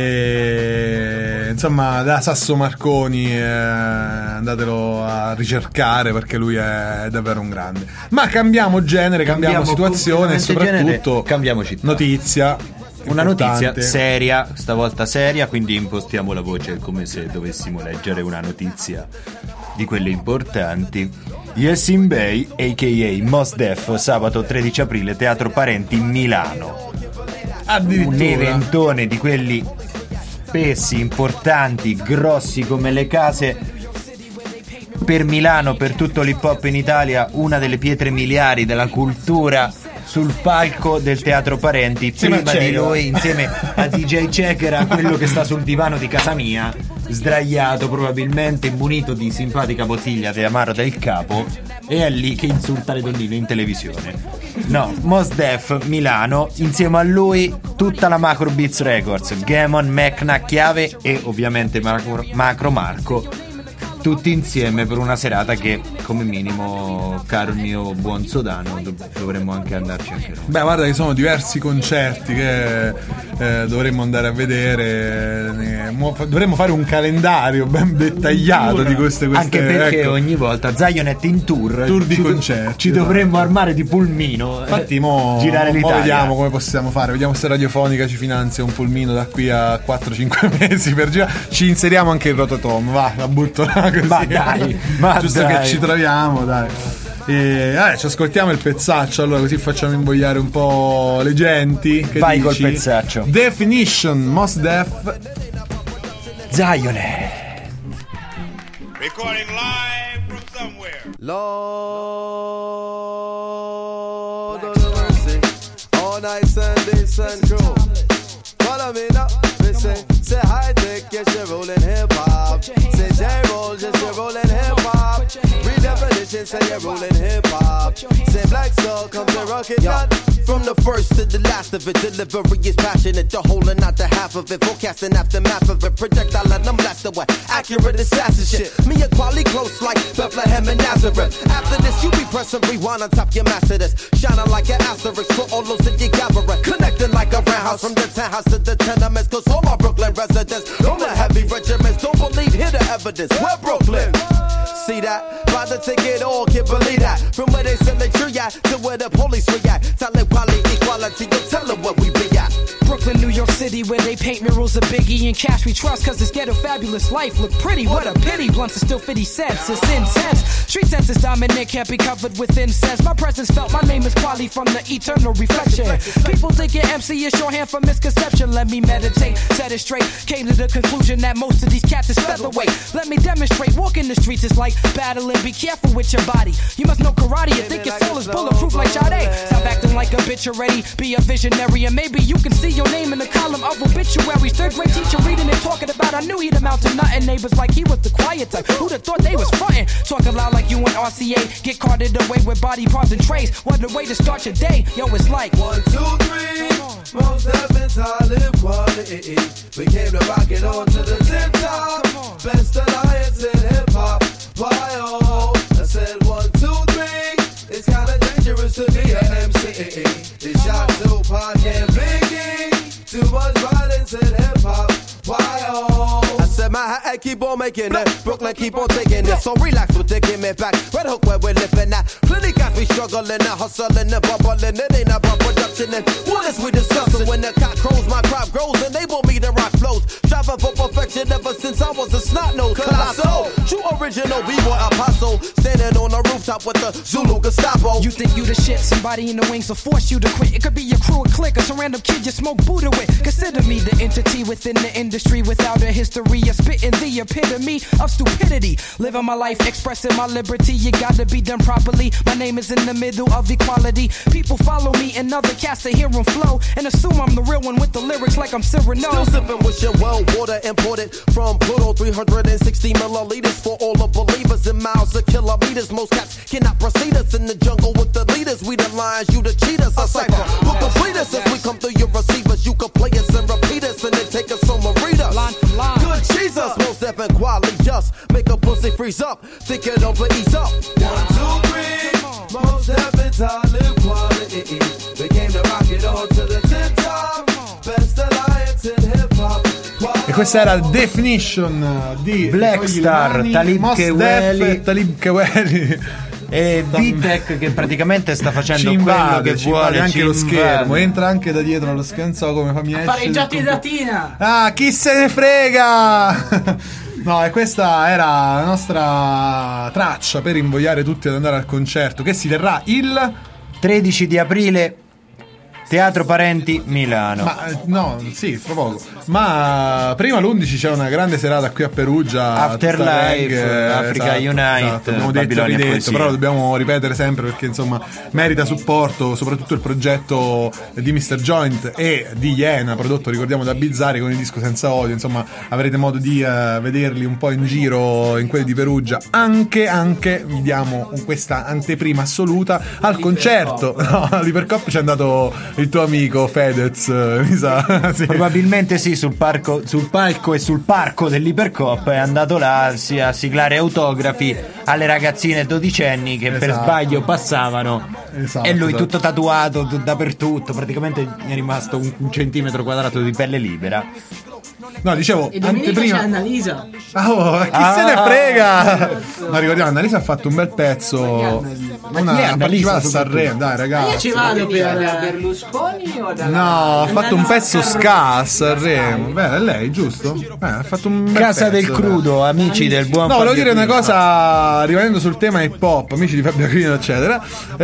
E insomma, da Sasso Marconi, andatelo a ricercare perché lui è davvero un grande. Ma cambiamo genere, cambiamo situazione e soprattutto cambiamo città. Notizia. Una importante. notizia seria, stavolta seria, quindi impostiamo la voce come se dovessimo leggere una notizia di quelle importanti. Yasin Bey, a.k.a. Mos Def, sabato 13 aprile, Teatro Parenti, Milano. Addirittura. Un eventone di quelli spessi, importanti, grossi come le case. Per Milano, per tutto l'hip hop in Italia, una delle pietre miliari della cultura sul palco del Teatro Parenti. Prima di noi, insieme a DJ Checker, quello che sta sul divano di casa mia, sdraiato, probabilmente immunito di simpatica bottiglia di Amaro del Capo, e è lì che insulta le donnine in televisione. No, Mos Def, Milano, insieme a lui tutta la Macro Beats Records, Gamon, Mecna, Chiave e ovviamente Macro Marco, tutti insieme per una serata che, come minimo, caro mio buon Sodano, dovremmo anche andarci anche noi. Beh, guarda che sono diversi concerti che dovremmo andare a vedere. Dovremmo fare un calendario ben dettagliato di queste anche perché ecco. ogni volta Zionet in tour di concerti, ci dovremmo armare di pulmino. Infatti girare l'Italia. Vediamo come possiamo fare, vediamo se Radiofonica ci finanzia un pulmino da qui a 4-5 mesi per girare. Ci inseriamo anche il Rototom, va, la butto là così. Ma dai, giusto dai. Che ci troviamo, dai. E ci ascoltiamo il pezzaccio, allora, così facciamo invogliare un po' le genti. Che vai dici? Col pezzaccio. Definition, Mos Def, Zionet. Recording live from somewhere. Lord of mercy, all night Sunday sun crew. Follow me now, listen. Say high tech, yes you're rolling hip hop. Say J-roll, yes you're rolling hip hop. Redefinition, say you're rolling hip hop. Say Black Soul, come to rock it down. From the first to the last of it, delivery is passionate. You're holding out the half of it, forecasting aftermath of it. Projectile let them blast away, accurate assassin shit. Me and quality close like Bethlehem and Nazareth. After this, you be pressing rewind on top your master this. Shining like an asterisk for all those that you gathering. Connecting like a roundhouse from the townhouse to the tenements. Cause all my Brooklyn residents, on the heavy regiments, don't believe, hear the evidence. We're Brooklyn. See that? About to take it all, can't believe that. From where they send the tree at to where the police react. Tell them quality, equality, you tell them what we be at. Brooklyn, New York City, where they paint murals of Biggie and Cash we trust, cause this ghetto fabulous life look pretty. What a pity, blunts are still 50 cents, it's intense. Street sense is dominant, can't be covered with incense. My presence felt, my name is Quali from the eternal reflection. People think your MC is shorthand for misconception. Let me meditate, set it straight. Came to the conclusion that most of these cats is featherweight. Let me demonstrate, walking the streets is like battling. Be careful with your body. You must know karate and think your soul is bulletproof like Sade. Stop acting like a bitch already. Be a visionary and maybe you can see your name in the column of obituaries. Third grade teacher reading and talking about I knew he'd amount to nothing. Neighbors like he was the quiet type. Who'd have thought they was frontin'? Talking loud like you and RCA. Get carted away with body parts and trays. What a way to start your day. Yo, it's like 1, 2, 3. Most heavens live quality. We came to rock it on to the tip top. Best alliance in hip hop. Why oh? I said 1, 2, 3. It's kinda dangerous to be an MC. They shot Tupac and Biggie. Too much violence in hip hop. Why oh? I said my head keep on making it. Brooklyn keep on taking it. So relax with the give me back. Red Hook where we're living at. Plenty guys be struggling and hustling and bubbling. It ain't about production and what is we discussing? When the cock crows, my crop grows and they want me to rock flows. Striving for perfection ever since I was a snot nose. Colossal, true original B-boy apostle. Standing on the rooftop with the Zulu Gestapo. You think you the shit, somebody in the wings will force you to quit. It could be your crew, a clique, or some random kid you smoke Buddha with. Consider me the entity within the industry without a history of spitting the epitome of stupidity. Living my life, expressing my liberty, you gotta be done properly. My name is in the middle of equality. People follow me and other cats to hear them flow and assume I'm the real one with the lyrics like I'm Cyrano. Still sipping with your well water imported from Pluto, 360 milliliters for all the believers in miles of kilometers. Most cats cannot proceed us in the jungle with the leaders. We the lions, you the cheaters. A cipher who complete us as we come through your receivers. You can play us and repeat us and then take us on Marita. Good Jesus, most deaf and quality just make a pussy freeze up. Think it over, ease up. 1, 2, 3. Most deaf and live quality. We came to rock it on to the tip top. Best alliance in hip hop. E questa era Definition di Black Star, Talib Kweli e V-Tech che praticamente sta facendo ci quello che ci vuole anche lo invade. schermo, entra anche da dietro allo schermo, non so come fa, mi esce Pareggiati latina. Ah, chi se ne frega. No, e questa era la nostra traccia per invogliare tutti ad andare al concerto che si terrà il 13 di aprile, Teatro Parenti, Milano. Ma no, sì, fra poco. Ma prima l'11 c'è una grande serata qui a Perugia. Afterlife, Africa Unite, abbiamo detto, Babilonia ridetto, Poesia. però lo dobbiamo ripetere sempre perché insomma merita supporto, soprattutto il progetto di Mr. Joint e di Iena, prodotto ricordiamo da Bizzarri con il disco Senza Odio. Insomma avrete modo di vederli un po' in giro in quelli di Perugia. Anche vi diamo questa anteprima assoluta al concerto. No, all'Ipercop c'è andato il tuo amico Fedez, mi sa. Sì. Probabilmente sì, sul palco e sul parco dell'Ipercop è andato là a siglare autografi alle ragazzine dodicenni che per sbaglio passavano. E lui tutto tatuato dappertutto, praticamente è rimasto un centimetro quadrato di pelle libera. No, dicevo, E domenica c'è Annalisa. Chi se ne frega? No, ricordiamo, Annalisa ha fatto un bel pezzo. Una partecipata a Sanremo, dai ragazzi. Io ci vado per Berlusconi o da... No, ha fatto un pezzo ska a Sanremo. Beh, è lei, giusto? Ha fatto un bel Casa pezzo, del Crudo, amici del buon No, volevo Fabio dire una Crino. cosa, rimanendo sul tema hip hop, amici di Fabio Crino, eccetera.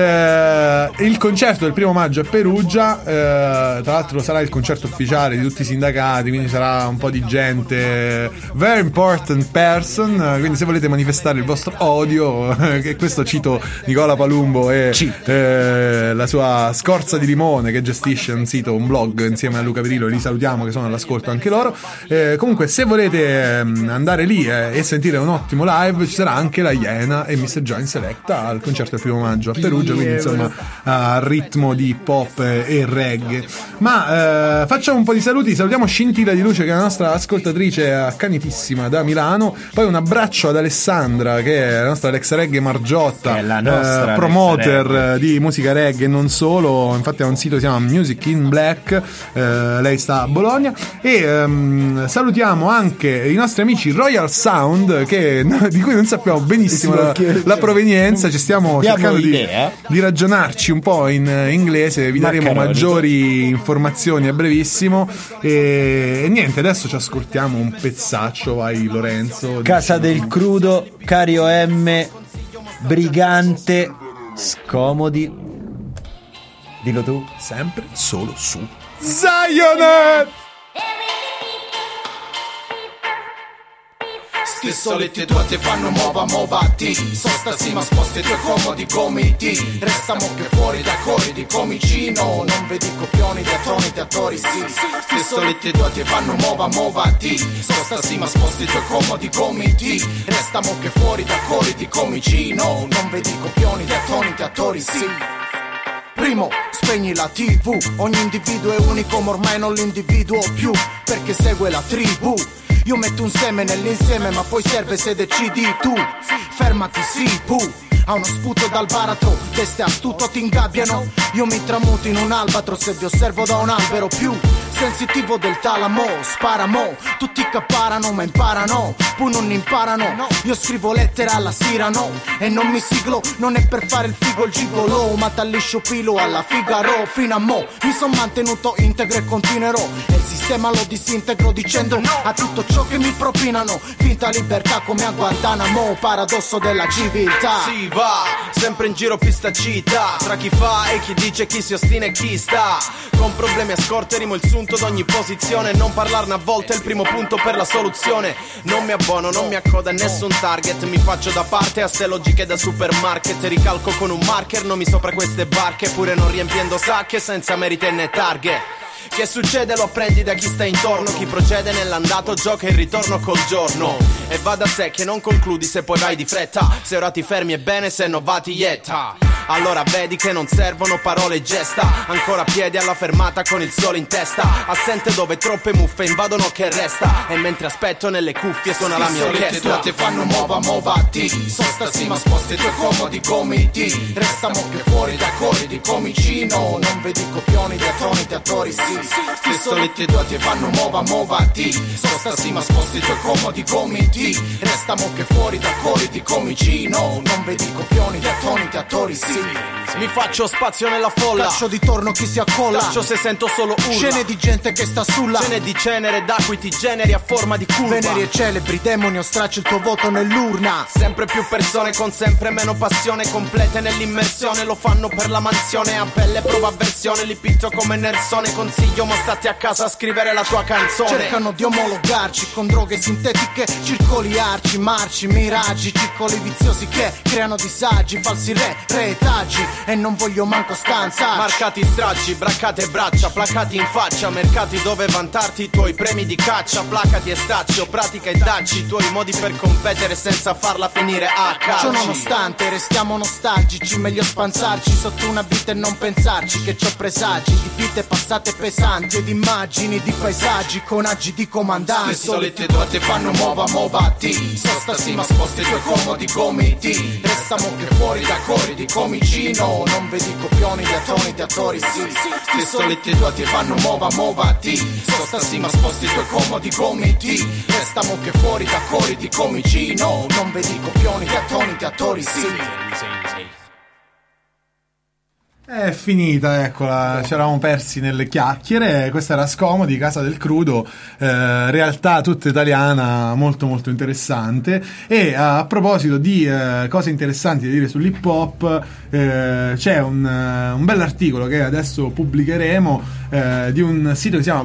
Il concerto del 1 maggio a Perugia, tra l'altro sarà il concerto ufficiale di tutti i sindacati, quindi sarà un po' po' di gente, very important person, quindi se volete manifestare il vostro odio, che questo cito Nicola Palumbo e la sua Scorza di Limone, che gestisce un sito, un blog insieme a Luca Perillo, li salutiamo che sono all'ascolto anche loro. Comunque se volete andare lì e sentire un ottimo live, ci sarà anche la Iena e Mr. Join Selecta al concerto del 1 maggio a Perugia, quindi insomma a ritmo di pop e reggae. Ma facciamo un po' di saluti. Salutiamo Scintilla di Luce, che è la nostra ascoltatrice accanitissima da Milano. Poi un abbraccio ad Alessandra, che è la nostra Alex Reggae Margiotta, la nostra promoter di musica reggae e non solo. Infatti ha un sito che si chiama Music in Black, lei sta a Bologna. E salutiamo anche i nostri amici Royal Sound, di cui non sappiamo benissimo la provenienza. Ci stiamo cercando di ragionarci un po' in inglese. Vi daremo maggiori informazioni a brevissimo. E niente, adesso ci ascoltiamo un pezzaccio. Vai Lorenzo. Casa del Crudo, Cario M, Brigante, Scomodi. Dillo tu. Sempre solo su Zion. Stesso le tue due ti fanno muovati. Sosta sì ma sposti i tuoi comodi gomiti. Restiamo che fuori da cori di comicino. Non vedi copioni di atoniti attori sì. Stesso le tue due ti fanno muovati. Sosta sì ma sposti i tuoi comodi gomiti. Restiamo che fuori da cori di comicino. Non vedi copioni di atoniti attori sì. Primo, spegni la TV. Ogni individuo è unico ma ormai non l'individuo più, perché segue la tribù. Io metto un seme nell'insieme ma poi serve se decidi tu. Fermati sì, ha uno sputo dal baratro, teste astuto ti ingabbiano. Io mi tramuto in un albatro se vi osservo da un albero più sensitivo del talamo. Sparamo, tutti caparano ma imparano, poi non imparano. Io scrivo lettere alla Sirano e non mi siglo, non è per fare il figo il gigolo, ma t'alliscio pilo alla Figaro. Fino a mo' mi son mantenuto integro e continuerò, e il sistema lo disintegro dicendo no a tutto ciò che mi propinano. Finta libertà come a Guantanamo, paradosso della civiltà. Si va, sempre in giro pistacita, tra chi fa e chi dice, chi si ostina e chi sta. Con problemi a scorte rimo il sunto d'ogni posizione. Non parlarne a volte è il primo punto per la soluzione. Non mi abbono, non mi accoda a nessun target. Mi faccio da parte a ste logiche da supermarket. Ricalco con un marker nomi sopra queste barche, pure non riempiendo sacche senza merite né targhe. Che succede lo apprendi da chi sta intorno. Chi procede nell'andato gioca il ritorno col giorno. E va da sé che non concludi se poi vai di fretta. Se ora ti fermi è bene, se no va ti ietta. Allora vedi che non servono parole e gesta. Ancora piedi alla fermata con il sole in testa. Assente dove troppe muffe invadono che resta. E mentre aspetto nelle cuffie suona la mia orchestra. Ti fanno muovati. Sosta sì ma sposti i tuoi comodi gomiti. Restiamo che fuori da cori di comicino. Non vedi copioni di atoniti attori sì. Stesso le tue due ti fanno muovati. Sosta sì ma sposti i tuoi comodi gomiti. Restiamo che fuori da cori di comicino. Non vedi copioni di atoniti attori sì. Mi faccio spazio nella folla, caccio di torno chi si accolla. Taccio se sento solo urla. Scene di gente che sta sulla. Scene di cenere da cui ti generi a forma di curva. Veneri e celebri, demoni o stracci il tuo voto nell'urna. Sempre più persone con sempre meno passione, complete nell'immersione. Lo fanno per la mansione, a pelle prova avversione. Li picchio come Nersone, consiglio ma stati a casa a scrivere la tua canzone. Cercano di omologarci con droghe sintetiche, circoli arci, marci, miraggi, circoli viziosi che creano disagi, falsi retaggi. E non voglio manco stanza. Marcati stracci, braccate e braccia, placati in faccia. Mercati dove vantarti i tuoi premi di caccia. Placati e staccio, pratica e dacci i tuoi modi per competere senza farla finire a calci. Ciò nonostante restiamo nostalgici, meglio spanzarci sotto una vita e non pensarci che c'ho presagi di vite passate pesanti ed immagini di paesaggi con agi di comandanti. Stesso le tue due ti fanno muovati. Sosta sì ma sposti i tuoi comodi gomiti. Restiamo che fuori da cori di comicino. Non vedi copioni di atoniti attori sì. Stesso le tue due ti fanno muovati. Sosta sì ma sposti i tuoi comodi gomiti. Restiamo che fuori da cori di comicino. Non vedi copioni di atoniti attori sì. È finita, eccola, ci eravamo persi nelle chiacchiere. Questa era Scomodi, Casa del Crudo, realtà tutta italiana, molto molto interessante. E a proposito di cose interessanti da dire sull'hip hop, c'è un bell'articolo che adesso pubblicheremo di un sito che si chiama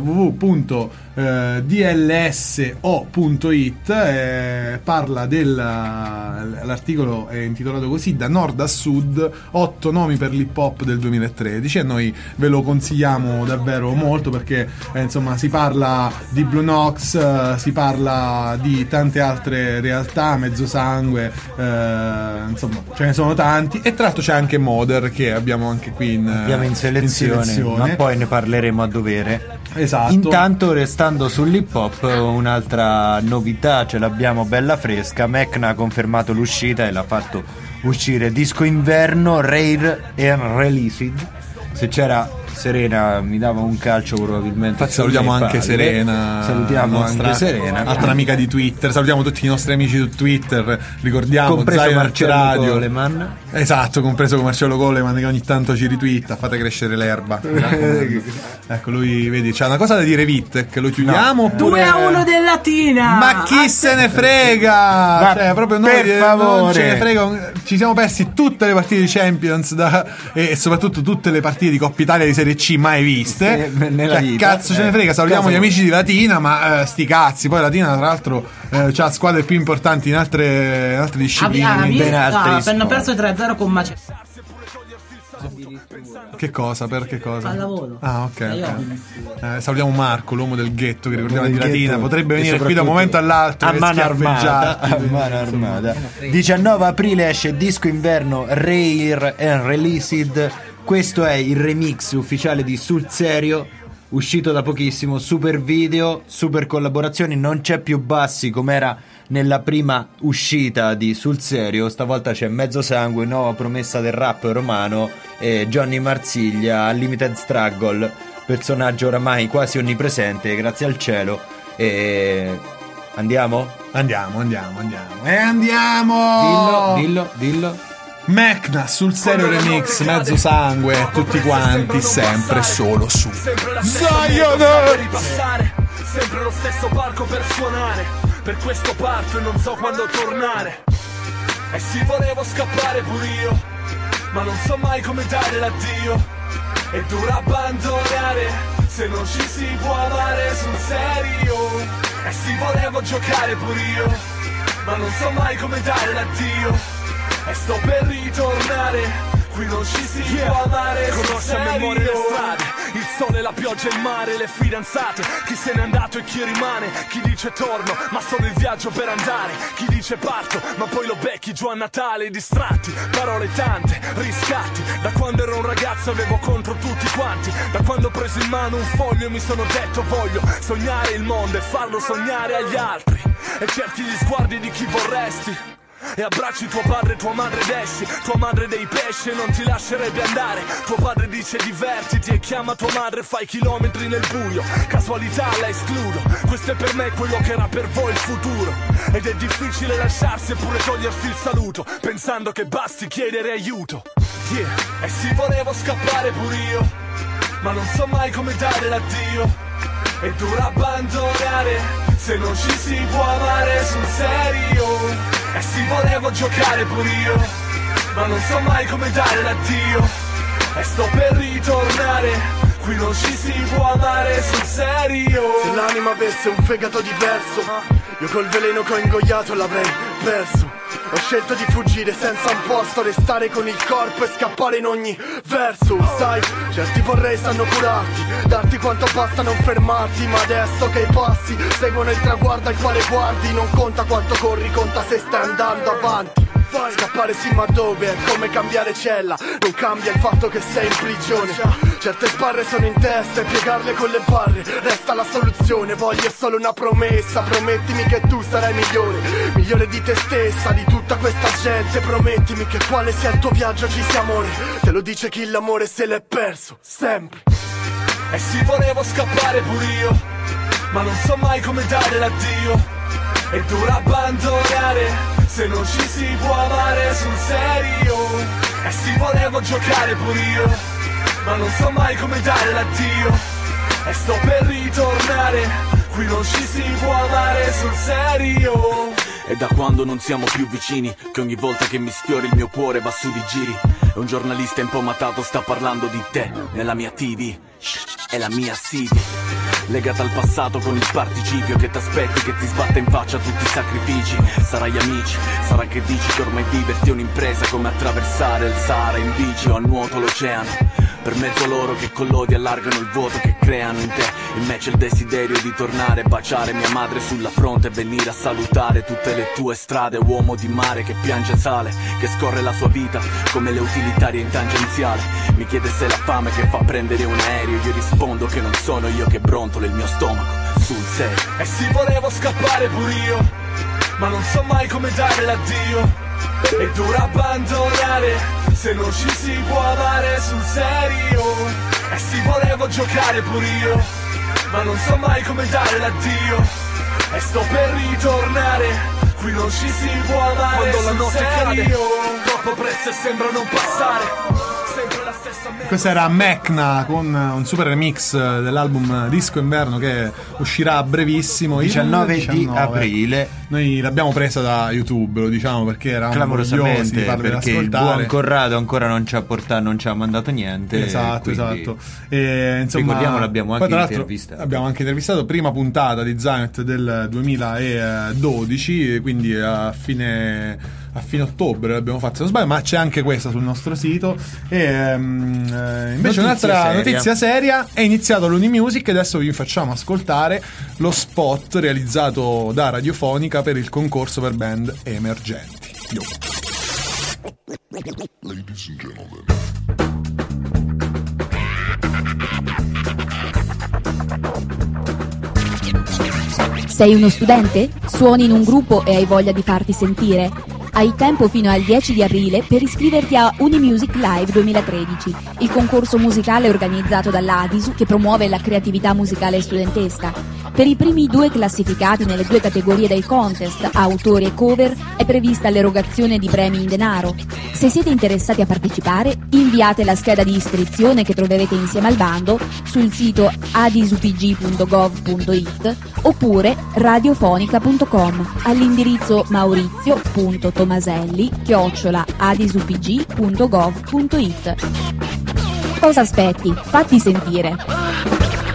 www.dlso.it. Parla l'articolo è intitolato così: da nord a sud 8 nomi per l'hip hop del 2013, e noi ve lo consigliamo davvero molto, perché insomma si parla di Blue Nox, si parla di tante altre realtà, Mezzo Sangue, insomma ce ne sono tanti, e tra l'altro c'è anche Moder che abbiamo anche qui in selezione, ma poi ne parleremo a dovere. Esatto. Intanto, restando sull'hip hop, un'altra novità ce l'abbiamo bella fresca. Mecna ha confermato l'uscita e l'ha fatto uscire disco inverno Rare and Released. Se c'era Serena mi dava un calcio probabilmente. Infatti salutiamo anche Serena. Salutiamo anche Serena, altra amica di Twitter. Salutiamo tutti i nostri amici su Twitter. Ricordiamo compreso Marcello Radio. Coleman. Esatto, compreso Marcello Coleman, che ogni tanto ci ritwitta. Fate crescere l'erba. Ecco, lui, vedi, c'ha una cosa da dire Vittek. Lo chiudiamo? No. 2-1 del Latina. Ma chi se ne frega? Ma cioè, proprio noi per favore. Non ce ne frega. Ci siamo persi tutte le partite di Champions e soprattutto tutte le partite di Coppa Italia di Serie C mai viste. Nella vita. Cazzo ce ne frega. Salutiamo gli amici di Latina, ma sti cazzi. Poi Latina tra l'altro c'ha squadre più importanti in altre discipline. Hanno perso 3-0 con Macedonia. Che cosa? Per che cosa? Pallavolo. Ah, ok. Salutiamo Marco, l'uomo del ghetto, che ricordiamo di Latina. Potrebbe venire qui da un momento all'altro a mano armata. 19 aprile esce disco inverno Rare and Released. Questo è il remix ufficiale di Sul Serio, uscito da pochissimo. Super video, super collaborazioni. Non c'è più Bassi come era nella prima uscita di Sul Serio. Stavolta c'è Mezzo Sangue, nuova promessa del rap romano, e Johnny Marsiglia, Unlimited Struggle, personaggio oramai quasi onnipresente, grazie al cielo. E andiamo? Andiamo. E andiamo! Dillo. Mecna Sul Serio remix, Mezzo Sangue, tutti quanti, sempre solo su Zion. Sempre lo stesso palco per suonare, per questo parto e non so quando tornare. E sì, volevo scappare pure io, ma non so mai come dare l'addio. È dura abbandonare, se non ci si può amare sul serio. E sì, volevo giocare pure io, ma non so mai come dare l'addio. E sto per ritornare, qui non ci si può amare. Conosce a memoria le strade, il sole, la pioggia, il mare, le fidanzate. Chi se n'è andato e chi rimane, chi dice torno, ma solo il viaggio per andare. Chi dice parto, ma poi lo becchi giù a Natale. Distratti, parole tante, riscatti. Da quando ero un ragazzo avevo contro tutti quanti. Da quando ho preso in mano un foglio e mi sono detto voglio sognare il mondo e farlo sognare agli altri. E cerchi gli sguardi di chi vorresti, e abbracci tuo padre e tua madre ed esci. Tua madre dei pesci e non ti lascerebbe andare. Tuo padre dice divertiti e chiama tua madre, fai chilometri nel buio. Casualità la escludo, questo è per me quello che era per voi il futuro. Ed è difficile lasciarsi eppure togliersi il saluto, pensando che basti chiedere aiuto. E sì, volevo scappare pure io, ma non so mai come dare l'addio. È dura abbandonare, se non ci si può amare sul serio. E sì, volevo giocare pure io, ma non so mai come dare l'addio. E sto per ritornare, qui non ci si può amare sul serio. Se l'anima avesse un fegato diverso, io col veleno che ho ingoiato l'avrei perso. Ho scelto di fuggire senza un posto, restare con il corpo e scappare in ogni verso. Sai, certi vorrei sanno curarti, darti quanto basta non fermarti. Ma adesso che i passi seguono il traguardo al quale guardi, non conta quanto corri, conta se stai andando avanti. Scappare sì, ma dove? È come cambiare cella, non cambia il fatto che sei in prigione. Certe sbarre sono in testa e piegarle con le barre resta la soluzione. Voglio solo una promessa, promettimi che tu sarai migliore di te stessa, di tutta questa gente. Promettimi che quale sia il tuo viaggio ci sia amore, te lo dice chi l'amore se l'è perso, sempre. E sì, volevo scappare pure io, ma non so mai come dare l'addio. È dura abbandonare, se non ci si può amare sul serio. E sì, volevo giocare pure io, ma non so mai come dare l'addio. E sto per ritornare, qui non ci si può amare sul serio. È da quando non siamo più vicini che ogni volta che mi sfiori il mio cuore va su di giri. E un giornalista impomatato sta parlando di te nella mia TV. È la mia city, legata al passato con il participio che t'aspetti, che ti sbatte in faccia tutti i sacrifici. Sarai amici, sarà che dici che ormai viverti è un'impresa, come attraversare il Sahara in bici o a nuoto l'oceano. Per mezzo a loro che con l'odio allargano il vuoto che creano in te. In me c'è il desiderio di tornare, baciare mia madre sulla fronte e venire a salutare tutte le tue strade. Uomo di mare che piange sale, che scorre la sua vita come le utilitarie in tangenziale. Mi chiede se è la fame che fa prendere un aereo, io rispondo che non sono io che brontolo il mio stomaco sul serio. E sì, volevo scappare pure io, ma non so mai come dare l'addio. È dura abbandonare se non ci si può amare sul serio. E sì, volevo giocare pure io, ma non so mai come dare l'addio. E sto per ritornare, qui non ci si può amare. Quando la notte cade, troppo presto e sembra non passare. Questa era Mecna con un super remix dell'album Disco Inverno che uscirà a brevissimo, 19 di aprile. Noi l'abbiamo presa da YouTube, lo diciamo, perché eravamo orgogliosi di farvela perché ascoltare. Il buon Corrado ancora non ci ha portato, non ci ha mandato niente. Esatto, esatto. E, insomma, ricordiamo, l'abbiamo anche intervistato. Abbiamo anche intervistato, prima puntata di Zionet del 2012, quindi a fine ottobre l'abbiamo fatto, se non sbaglio, ma c'è anche questa sul nostro sito. E invece un'altra notizia seria: è iniziato l'Unimusic e adesso vi facciamo ascoltare lo spot realizzato da Radiofonica per il concorso per band emergenti. Yo. Ladies and gentlemen. Sei uno studente? Suoni in un gruppo e hai voglia di farti sentire? Hai tempo fino al 10 di aprile per iscriverti a Unimusic Live 2013, il concorso musicale organizzato dall'Adisu che promuove la creatività musicale studentesca. Per i primi 2 classificati nelle 2 categorie del contest, autori e cover, è prevista l'erogazione di premi in denaro. Se siete interessati a partecipare, inviate la scheda di iscrizione che troverete insieme al bando sul sito adisupg.gov.it oppure radiofonica.com all'indirizzo maurizio.tomaselli@adisupg.gov.it. Cosa aspetti? Fatti sentire!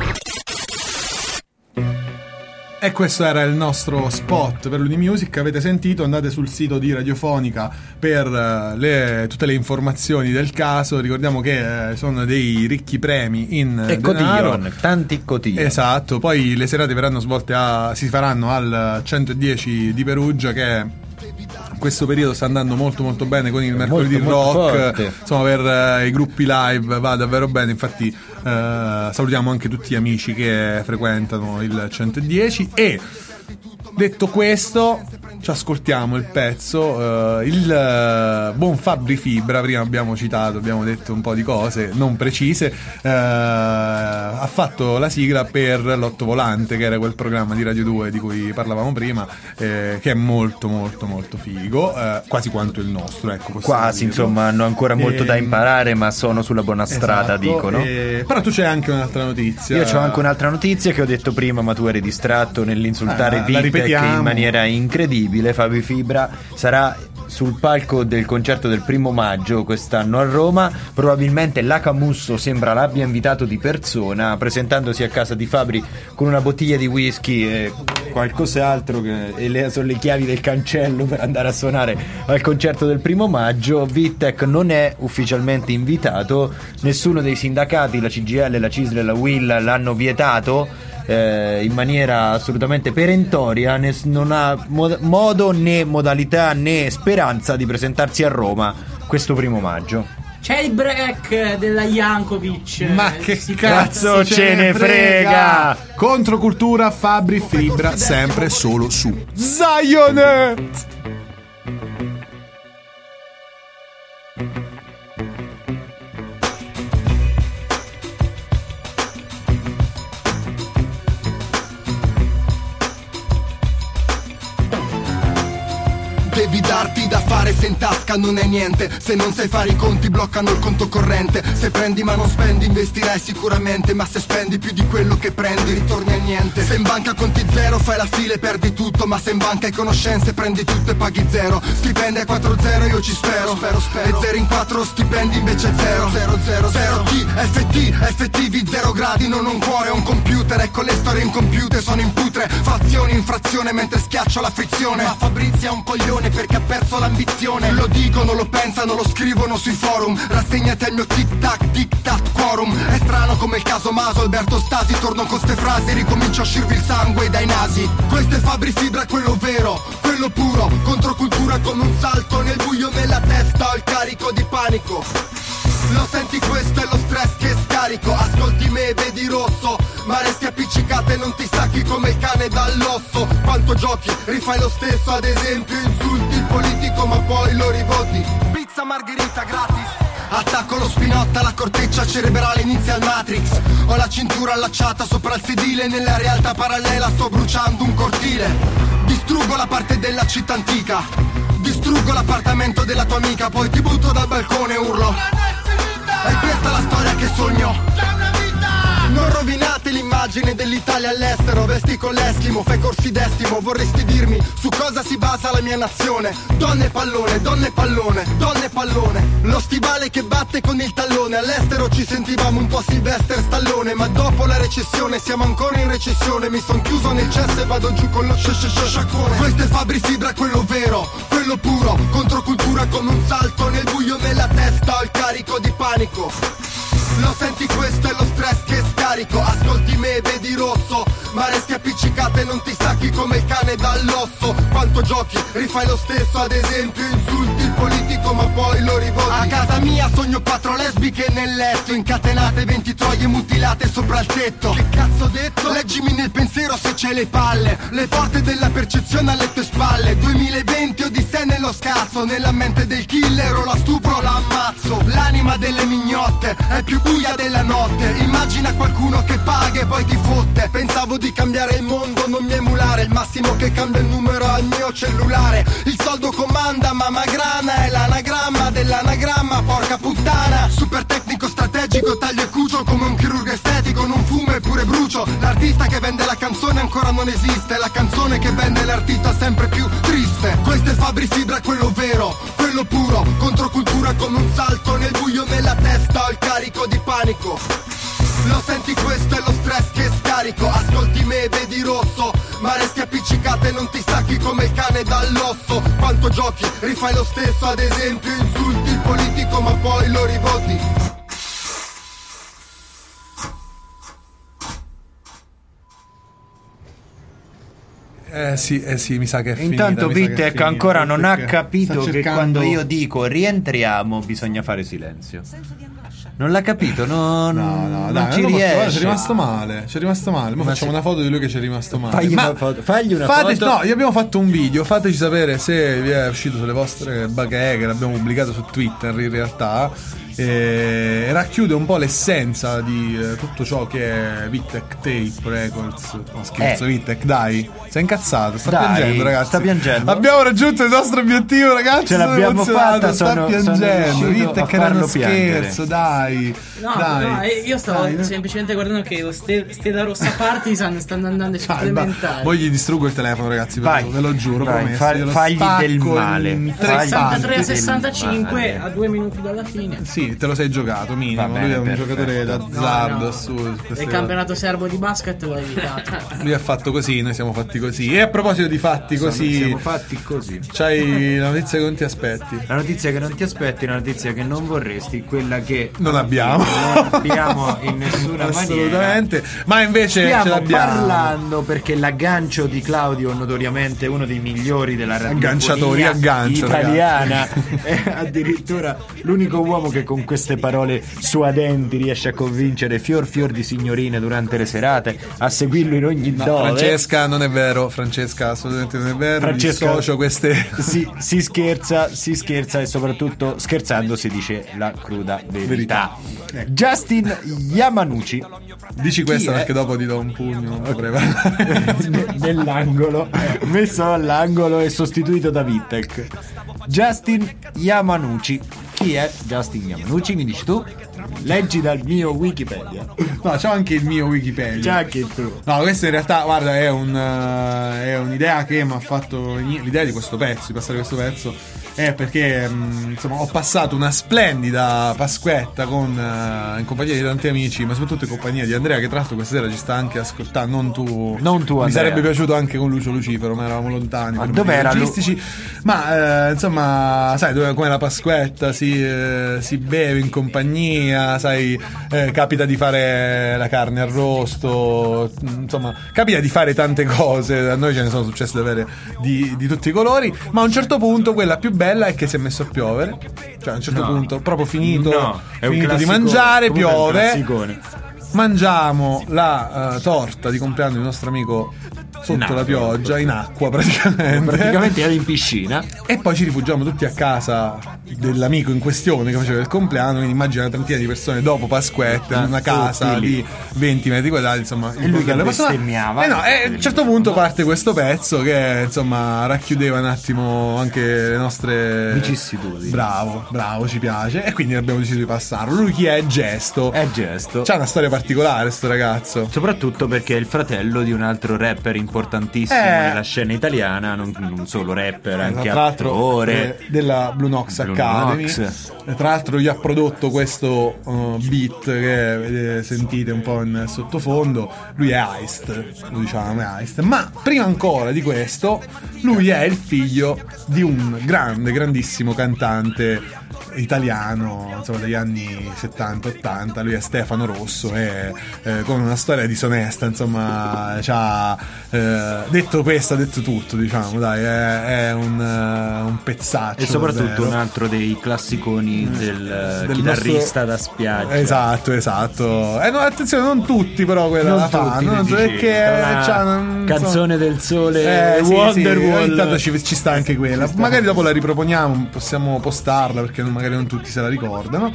E questo era il nostro spot per l'Unimusic. Avete sentito? Andate sul sito di Radiofonica per tutte le informazioni del caso. Ricordiamo che sono dei ricchi premi in denaro. Cotillon, tanti cotillon. Esatto. Poi le serate verranno svolte si faranno al 110 di Perugia, che in questo periodo sta andando molto molto bene con il mercoledì rock. Insomma, per i gruppi live va davvero bene. Infatti salutiamo anche tutti gli amici che frequentano il 110. E detto questo, ci ascoltiamo il pezzo. Il buon Fabri Fibra, prima abbiamo detto un po' di cose non precise, ha fatto la sigla per l'Otto Volante, che era quel programma di Radio 2 di cui parlavamo prima, che è molto molto molto figo, quasi quanto il nostro, ecco, quasi, insomma, hanno ancora molto da imparare, ma sono sulla buona strada, esatto, dicono. Però tu c'hai anche un'altra notizia. Io c'ho anche un'altra notizia che ho detto prima, ma tu eri distratto nell'insultare Vitek in maniera incredibile. Fabri Fibra sarà sul palco del concerto del 1° maggio quest'anno a Roma. Probabilmente la Camusso sembra l'abbia invitato di persona, presentandosi a casa di Fabri con una bottiglia di whisky e qualcos'altro, e sono le chiavi del cancello per andare a suonare al concerto del 1° maggio. Vitek non è ufficialmente invitato, nessuno dei sindacati, la CGIL, la CISL e la UIL, l'hanno vietato in maniera assolutamente perentoria. Non ha modo né modalità né speranza di presentarsi a Roma questo 1° maggio. C'è il break della Jankovic. Ma che cazzo ce ne frega? Controcultura, Fabri Fibra, sempre solo su Zionet. Devi darti da fare se in tasca non è niente. Se non sai fare i conti bloccano il conto corrente. Se prendi ma non spendi investirai sicuramente, ma se spendi più di quello che prendi ritorni a niente. Se in banca conti zero fai la fila e perdi tutto, ma se in banca hai conoscenze prendi tutto e paghi zero. Stipendi a 4-0 io ci spero. E 0 in 4 stipendi invece 0. 0 FTV 0 gradi, non ho un cuore, ho un computer. Ecco le storie in computer, sono in putre. Fazioni, infrazione mentre schiaccio la frizione. Ma Fabrizio è un coglione perché ha perso l'ambizione. Lo dicono, lo pensano, lo scrivono sui forum. Rassegnati al mio tic-tac, tic-tac quorum. È strano come il caso Maso, Alberto Stasi. Torno con ste frasi e ricomincio a uscirvi il sangue dai nasi. Questo è Fabri Fibra, quello vero, quello puro. Controcultura come un salto nel buio nella testa. Ho il carico di panico. Lo senti, questo è lo stress che scarico. Ascolti me, vedi rosso, ma resti appiccicato e non ti stacchi come il cane dall'osso. Quanto giochi, rifai lo stesso. Ad esempio insulti il politico ma poi lo rivoti. Pizza margherita gratis. Attacco lo spinotta, la corteccia cerebrale inizia il Matrix. Ho la cintura allacciata sopra il sedile. Nella realtà parallela sto bruciando un cortile. Distruggo la parte della città antica. Distruggo l'appartamento della tua amica. Poi ti butto dal balcone e urlo. E questa è la storia che sogno. Non rovinate l'immagine dell'Italia all'estero. Vesti con l'Eschimo, fai corsi d'estimo. Vorresti dirmi su cosa si basa la mia nazione? Donne pallone, donne pallone, donne pallone. Lo stivale che batte con il tallone. All'estero ci sentivamo un po' Sylvester Stallone. Ma dopo la recessione siamo ancora in recessione. Mi son chiuso nel cesso e vado giù con lo sciacquone. Questo è Fabri Fibra, quello vero, quello puro. Controcultura con un salto nel buio nella testa. Ho il carico di panico. Lo senti, questo è lo stress che scarico. Ascolti me, vedi rosso, ma resti appiccicato e non ti stacchi come il cane dall'osso. Quanto giochi, rifai lo stesso. Ad esempio insulti il politico ma poi lo rivoti. A casa mia sogno 4 lesbiche nel letto, incatenate 20 troie mutilate sopra il tetto. Che cazzo ho detto? Leggimi nel pensiero se c'hai le palle. Le porte della percezione alle tue spalle. 2020 odissea nello scasso. Nella mente del killer o la stupro o la ammazzo. L'anima delle mignotte è più buia della notte. Immagina qualcuno che paga e poi ti fotte. Pensavo di cambiare il mondo, non mi emulare. Il massimo che cambia il numero al mio cellulare. Il soldo comanda, ma magrana è l'anagramma dell'anagramma, porca puttana. Super tecnico strategico, taglio e cucio come un chirurgo estetico. Non fumo eppure brucio. L'artista che vende la canzone ancora non esiste. La canzone che vende l'artista sempre più triste. Questo è Fabri Fibra, quello vero, quello puro. Controcultura come un salto nel buio nella testa. Ho il carico di panico. Lo senti, questo è lo stress che scarico. Ascolti me, vedi rosso, ma resti appiccicato e non ti stacchi come il cane dall'osso. Quanto giochi, rifai lo stesso. Ad esempio insulti il politico ma poi lo rivoti. Sì, mi sa che è Intanto finita. Vitek ancora non ha capito che cercando... quando io dico rientriamo bisogna fare silenzio. Non l'ha capito, no, non ci riesce. C'è rimasto male. Ma facciamo una foto di lui che ci è rimasto male. Fagli una foto. No, gli abbiamo fatto un video. Fateci sapere se vi è uscito sulle vostre bacheche, che l'abbiamo pubblicato su Twitter in realtà. Racchiude un po' l'essenza di tutto ciò che è Vitek Tape Records. No scherzo, Vitek, dai, sei incazzato, piangendo, ragazzi. Sta piangendo. Abbiamo raggiunto il nostro obiettivo, ragazzi. Ce l'abbiamo fatta, sta piangendo. Vitek era uno piangere. scherzo, dai. No, io stavo semplicemente guardando che lo Stella Rossa Partisan stanno andando a supplementare. Poi gli distruggo il telefono, ragazzi, ve lo giuro, promesso. Fagli del male. 63 a 65 a 2 minuti dalla fine. Sì, te lo sei giocato, minimo. Lui è un giocatore d'azzardo. Il campionato serbo di basket l'ho evitato. Lui ha fatto così, noi siamo fatti così. E a proposito di fatti così, siamo fatti così. C'hai la notizia che non ti aspetti. La notizia che non ti aspetti, la notizia che non vorresti, quella che non abbiamo. Non abbiamo in nessuna assolutamente maniera. Ma invece stiamo ce l'abbiamo. Parlando perché l'aggancio di Claudio, notoriamente uno dei migliori della radiofonia italiana, è addirittura l'unico uomo che con queste parole suadenti riesce a convincere fior di signorine durante le serate a seguirlo in ogni dove. Francesca, non è vero, Francesca, assolutamente non è vero. Francesca, dissocio queste. Si scherza e soprattutto scherzando si dice la cruda verità. Justin Yamanuchi. Dici questo perché dopo ti do un pugno, non potrei parlare. Nell'angolo, messo all'angolo e sostituito da Vitek. Justin Yamanuchi. Chi è Justin Yamanuchi? Mi dici tu? Leggi dal mio Wikipedia. No, c'ho anche il mio Wikipedia. C'è anche il tuo. No, questo in realtà, guarda, è un'idea che mi ha fatto l'idea di questo pezzo, di passare questo pezzo. È perché insomma ho passato una splendida Pasquetta in compagnia di tanti amici, ma soprattutto in compagnia di Andrea, che tra l'altro questa sera ci sta anche ascoltando. Non tu Andrea. Mi sarebbe piaciuto anche con Lucio Lucifero, ma eravamo lontani. Ma dove era logistici. Ma insomma, sai come la Pasquetta si beve in compagnia, sai, capita di fare la carne arrosto, insomma, capita di fare tante cose. A noi ce ne sono successe davvero di tutti i colori, ma a un certo punto quella più bella è che si è messo a piovere, cioè a un certo punto proprio finito di mangiare, piove, mangiamo la torta di compleanno del nostro amico sotto la pioggia, in acqua praticamente era in piscina, e poi ci rifugiamo tutti a casa dell'amico in questione che faceva il compleanno, quindi immagina una trentina di persone dopo Pasquetta in una casa di 20 metri quadrati, insomma, e lui che bestemmiava. A un certo punto parte questo pezzo che insomma racchiudeva un attimo anche le nostre vicissitudini. Bravo, ci piace, e quindi abbiamo deciso di passarlo. Lui chi è? Gesto. C'ha una storia particolare sto ragazzo, soprattutto perché è il fratello di un altro rapper importantissimo nella scena italiana, non solo rapper, anche attore della Blue Nox Academy. Tra l'altro gli ha prodotto questo beat che sentite un po' in sottofondo. Lui è Heist, lo diciamo, è Heist. Ma prima ancora di questo, lui è il figlio di un grandissimo cantante italiano, insomma, degli anni 70-80. Lui è Stefano Rosso, e con una storia disonesta, insomma, c'ha detto questo, ha detto tutto, diciamo, dai, è un pezzaccio, e soprattutto davvero. Un altro dei classiconi del chitarrista da spiaggia. Esatto. No, attenzione, non tutti però quella la fanno, non so perché Canzone del Sole, Wonderwall. Wall. Intanto ci sta anche quella, magari dopo la riproponiamo, possiamo postarla perché magari non tutti se la ricordano.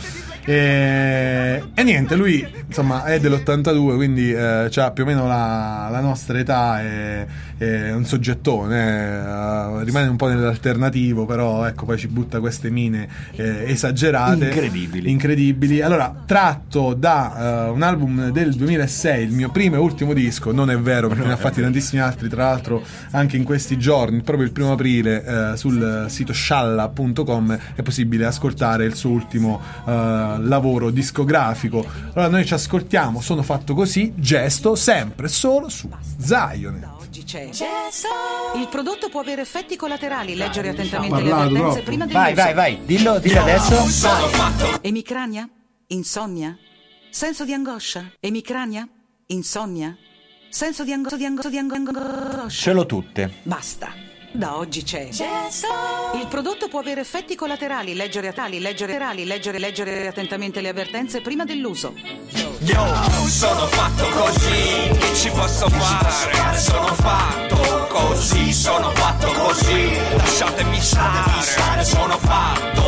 E niente, lui insomma è dell'82, quindi c'ha più o meno la nostra età, è un soggettone, rimane un po' nell'alternativo, però ecco, poi ci butta queste mine esagerate, incredibili. Allora, tratto da un album del 2006, il mio primo e ultimo disco. Non è vero, perché ne ha fatti tantissimi altri, tra l'altro anche in questi giorni, proprio il 1 aprile, sul sito scialla.com è possibile ascoltare il suo ultimo lavoro discografico. Allora noi ci ascoltiamo Sono fatto così, Gesto, sempre solo su Zion. Oggi c'è Gesto. Il prodotto può avere effetti collaterali. Leggere attentamente le avvertenze prima del vai, dillo adesso. Emicrania? Insonnia? Senso di angoscia? Emicrania? Insonnia? Senso di angoscia? Ce l'ho tutte. Basta. Da oggi c'è Gesto. Il prodotto può avere effetti collaterali. Leggere attentamente le avvertenze prima dell'uso. Yo, sono fatto così, che ci posso fare? Sono fatto così, lasciatemi stare. Sono fatto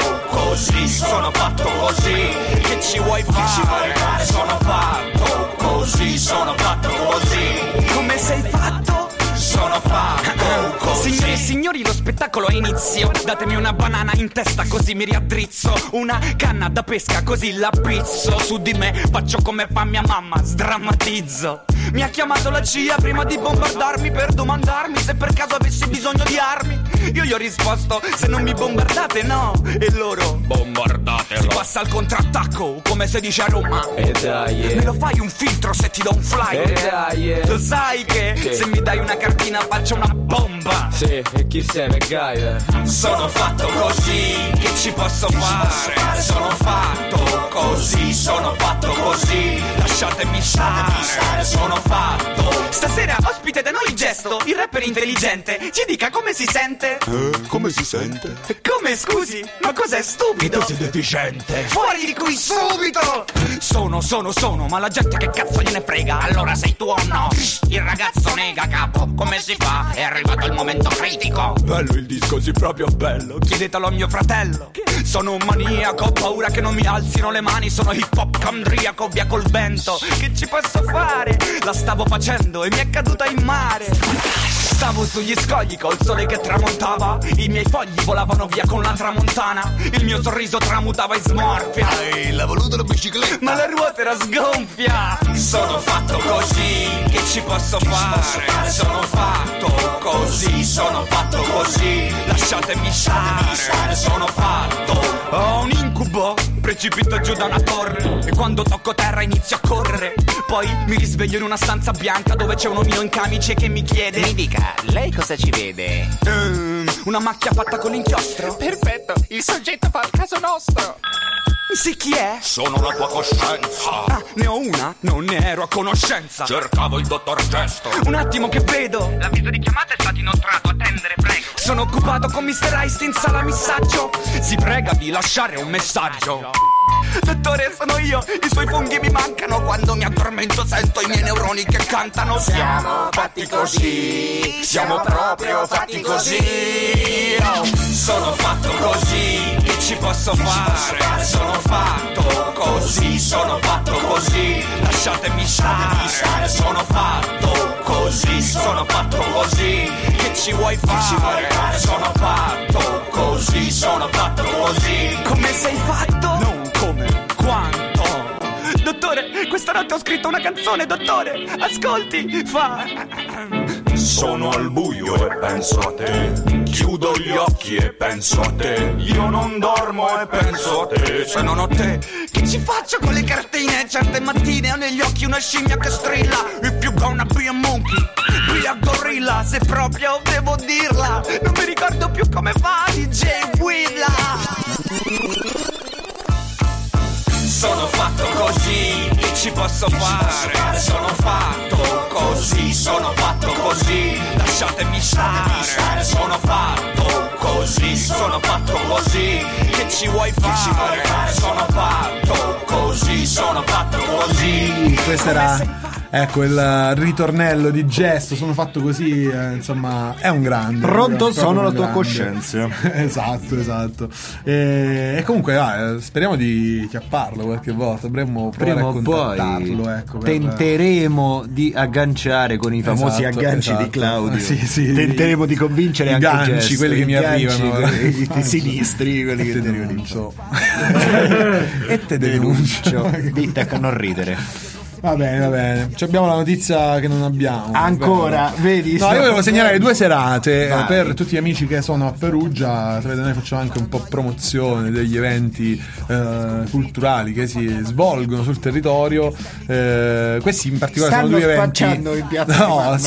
così, che ci vuoi fare? Sono fatto così, come sei fatto? Sono fatto così. Signore e signori, lo spettacolo ha inizio. Datemi una banana in testa così mi riaddrizzo, una canna da pesca così la pizzo. Su di me faccio come fa mia mamma, sdrammatizzo. Mi ha chiamato la CIA prima di bombardarmi per domandarmi se per caso avessi bisogno di armi. Io gli ho risposto: se non mi bombardate no. E loro: bombardatelo. Si passa al contrattacco, come si dice a Roma. E dai, me lo fai un filtro se ti do un flyer. Lo sai che se mi dai una cartina faccio una bomba. Sì, e chi sei, MacGyver? Sono fatto così, che ci posso fare? Sono fatto così, lasciatemi stare. Sono fatto. Stasera ospite da noi Gesto, il rapper intelligente. Ci dica come si sente. Come si sente? Come, scusi? Ma cos'è stupido? Tu sei deficiente. Fuori di qui subito! Sono sono, ma la gente che cazzo gliene frega? Allora sei tu o no? Il ragazzo nega, capo, come si fa? È arrivato il momento critico. Bello il disco, sì, proprio bello. Chiedetelo a mio fratello. Sono un maniaco, ho paura che non mi alzino le mani. Sono hip hop condriaco, via col vento. Che ci posso fare? La stavo facendo e mi è caduta in mare. Stavo sugli scogli col sole che tramontava. I miei fogli volavano via con la tramontana. Il mio sorriso tramutava in smorfia. L'ha voluto la bicicletta, ma la ruota era sgonfia. Sono fatto così, che ci posso fare? Sono fatto così, sono fatto così. Lasciatemi stare, sono fatto. Ho un incubo, precipito giù da una torre e quando tocco terra inizio a correre. Poi mi risveglio in una stanza bianca dove c'è un omino in camice che mi chiede: mi dica, lei cosa ci vede? Una macchia fatta con l'inchiostro. Perfetto, il soggetto fa il caso nostro. Sì, chi è? Sono la tua coscienza. Ah, ne ho una? Non ne ero a conoscenza. Cercavo il dottor Gesto. Un attimo che vedo. L'avviso di chiamata è stato inoltrato. Attendere, prego. Sono occupato con Mr. Ice in sala missaggio. Si prega di lasciare un messaggio. Dottore, sono io, i suoi funghi mi mancano. Quando mi addormento sento i miei neuroni che cantano. Siamo fatti così, siamo proprio fatti così. Sono fatto così, che ci posso fare? Sono fatto così, sono fatto così. Lasciatemi stare, sono fatto così, sono fatto così. Che ci vuoi fare? Sono fatto così, sono fatto così. Come sei fatto? Non come, quanto? Dottore, questa notte ho scritto una canzone, dottore. Ascolti, fa. Sono al buio e penso a te. Chiudo gli occhi e penso a te. Io non dormo e penso a te. Se non ho te, che ci faccio con le cartine? Certe mattine ho negli occhi una scimmia che strilla. If you gonna be a monkey, be a gorilla. Se proprio devo dirla, non mi ricordo più come fa DJ Willa. Sono fatto così, che ci posso fare? Sono fatto così, sono fatto così. Lasciatemi stare, sono fatto così, sono fatto così. Che ci vuoi fare? Sono fatto così, sono fatto così. Questo era, ecco, il ritornello di Gesto. Sono fatto così, insomma, è un grande. Pronto sono la tua coscienza. Esatto. E comunque speriamo di chiapparlo qualche volta. Dovremmo provare prima a o poi contattarlo, ecco, tenteremo di agganciare con i famosi agganci di Claudio. Sì, tenteremo di convincere i anche ganci, Gesto, quelli che mi arrivano, i sinistri, quelli che denuncio. E te denuncio. Vittec, non ridere. Va bene. Abbiamo la notizia che non abbiamo. Ancora, vedi? No, io volevo segnalare 2 serate per tutti gli amici che sono a Perugia. Sapete, noi facciamo anche un po' promozione degli eventi culturali che si svolgono sul territorio. Questi in particolare sono 2 eventi. In piazza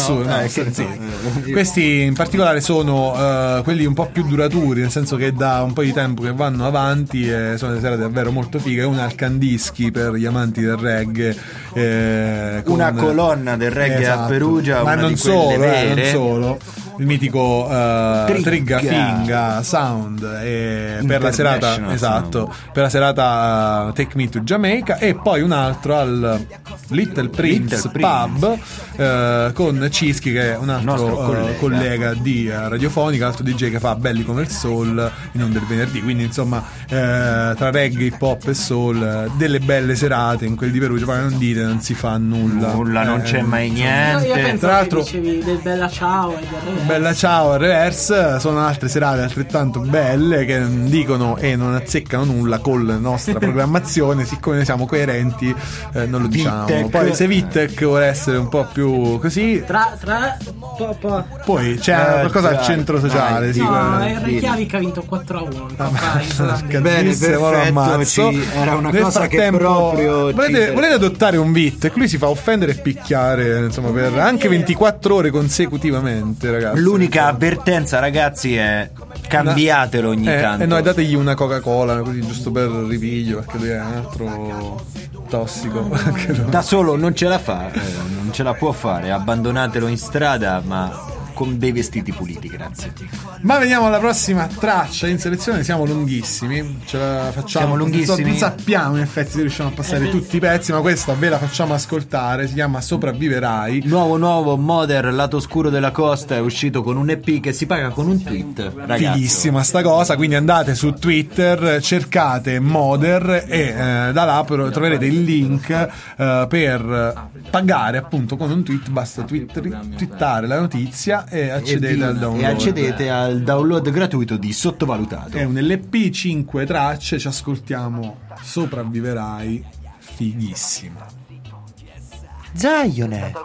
Questi in particolare sono quelli un po' più duraturi, nel senso che da un po' di tempo che vanno avanti e sono delle serate davvero molto fighe. Una al Candischi per gli amanti del reggae. Una colonna del reggae a Perugia, ma una non di quelle vere. Non solo, il mitico Trigga Finga Sound per la serata, per la serata Take Me to Jamaica, e poi un altro al Little Prince Pub con Cischi, che è un altro collega di Radiofonica, altro DJ che fa Belli come il Soul in onda il venerdì. Quindi insomma tra reggae, hip hop e soul, delle belle serate in quelli di Perugia. Poi non dite, non si fa nulla, non c'è mai niente. Io penso tra l'altro che dicevi del Bella Ciao e del Reverse. Bella Ciao e Reverse sono altre serate altrettanto belle che non dicono e non azzeccano nulla con la nostra programmazione. Siccome noi siamo coerenti, non lo diciamo. Vittec. Poi se Vittec vuole essere un po' più così, poi c'è qualcosa al centro sociale. No, il Reykjavik ha vinto 4-1. Bene, perfetto. Era una nel cosa che frattempo, proprio volete adottare un Vittec? Lui si fa offendere e picchiare, insomma, per anche 24 ore consecutivamente, ragazzi. L'unica avvertenza, ragazzi, è cambiatelo ogni tanto. E noi dategli una Coca-Cola così, giusto per ripiglio, perché lui è un altro tossico. Da solo non ce la fa, non ce la può fare. Abbandonatelo in strada, ma con dei vestiti puliti, grazie. Ma veniamo alla prossima traccia in selezione. Siamo lunghissimi, ce la facciamo. Siamo lunghissimi. Non sappiamo in effetti se riusciamo a passare tutti i pezzi, ma questa ve la facciamo ascoltare. Si chiama Sopravviverai. Nuovo Modern, lato oscuro della costa, è uscito con un EP che si paga con un tweet, ragazzi. Fighissima sta cosa, quindi andate su Twitter, cercate Modern e da là troverete il link per pagare appunto con un tweet. Basta twittare la notizia e accedete al download. E accedete al download gratuito di Sottovalutato. È un LP, 5 tracce, ci ascoltiamo Sopravviverai, fighissima. Zionet.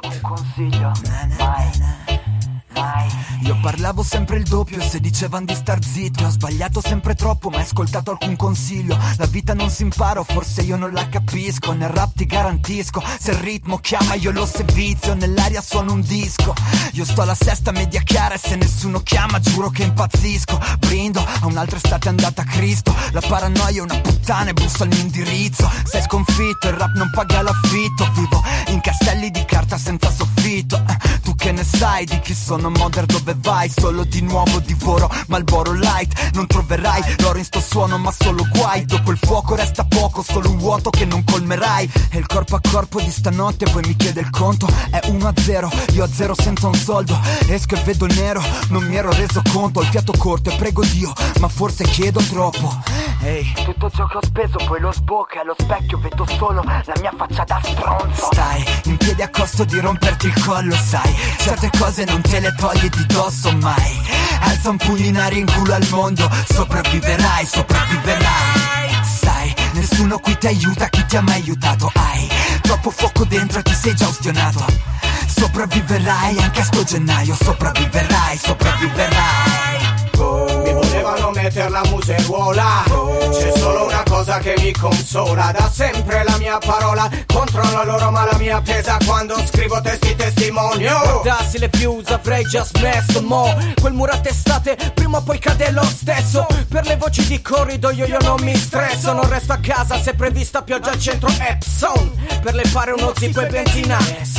Io parlavo sempre il doppio se dicevano di star zitto. Ho sbagliato sempre troppo, ma hai ascoltato alcun consiglio. La vita non si impara, o forse io non la capisco. Nel rap ti garantisco, se il ritmo chiama io lo servizio. Nell'aria suono un disco. Io sto alla sesta media chiara e se nessuno chiama giuro che impazzisco. Brindo a un'altra estate andata a Cristo. La paranoia è una puttana e busso al mio indirizzo. Sei sconfitto, il rap non paga l'affitto. Vivo in castelli di carta senza soffitto. Tu che ne sai di chi sono Modern, dove vai? Solo di nuovo divoro Marlboro Light. Non troverai l'oro in sto suono ma solo guai. Dopo il fuoco resta poco, solo un vuoto che non colmerai. E il corpo a corpo di stanotte poi mi chiede il conto. È 1-0, io a 0 senza un soldo. Esco e vedo nero, non mi ero reso conto. Ho il fiato corto e prego Dio, ma forse chiedo troppo. Ehi, tutto ciò che ho speso poi lo sbocca. E allo specchio vedo solo la mia faccia da stronzo. Stai in piedi a costo di romperti il collo, sai. Certe cose non te le togli di dosso mai. Alza un pugno in aria in culo al mondo. Sopravviverai, sopravviverai. Sai, nessuno qui ti aiuta, chi ti ha mai aiutato? Hai troppo fuoco dentro e ti sei già ustionato. Sopravviverai anche a sto gennaio. Sopravviverai, sopravviverai. Mi volevano mettere la museruola. C'è solo una cosa che mi consola. Da sempre la mia parola controlla loro ma la mia pesa quando scrivo testi testimonio. Guardassi le views avrei già smesso. Mo quel muro a testate prima o poi cade lo stesso. Per le voci di corridoio io non mi stresso. Non resto a casa se prevista pioggia al centro Epson. Per le fare uno zippo e benzina.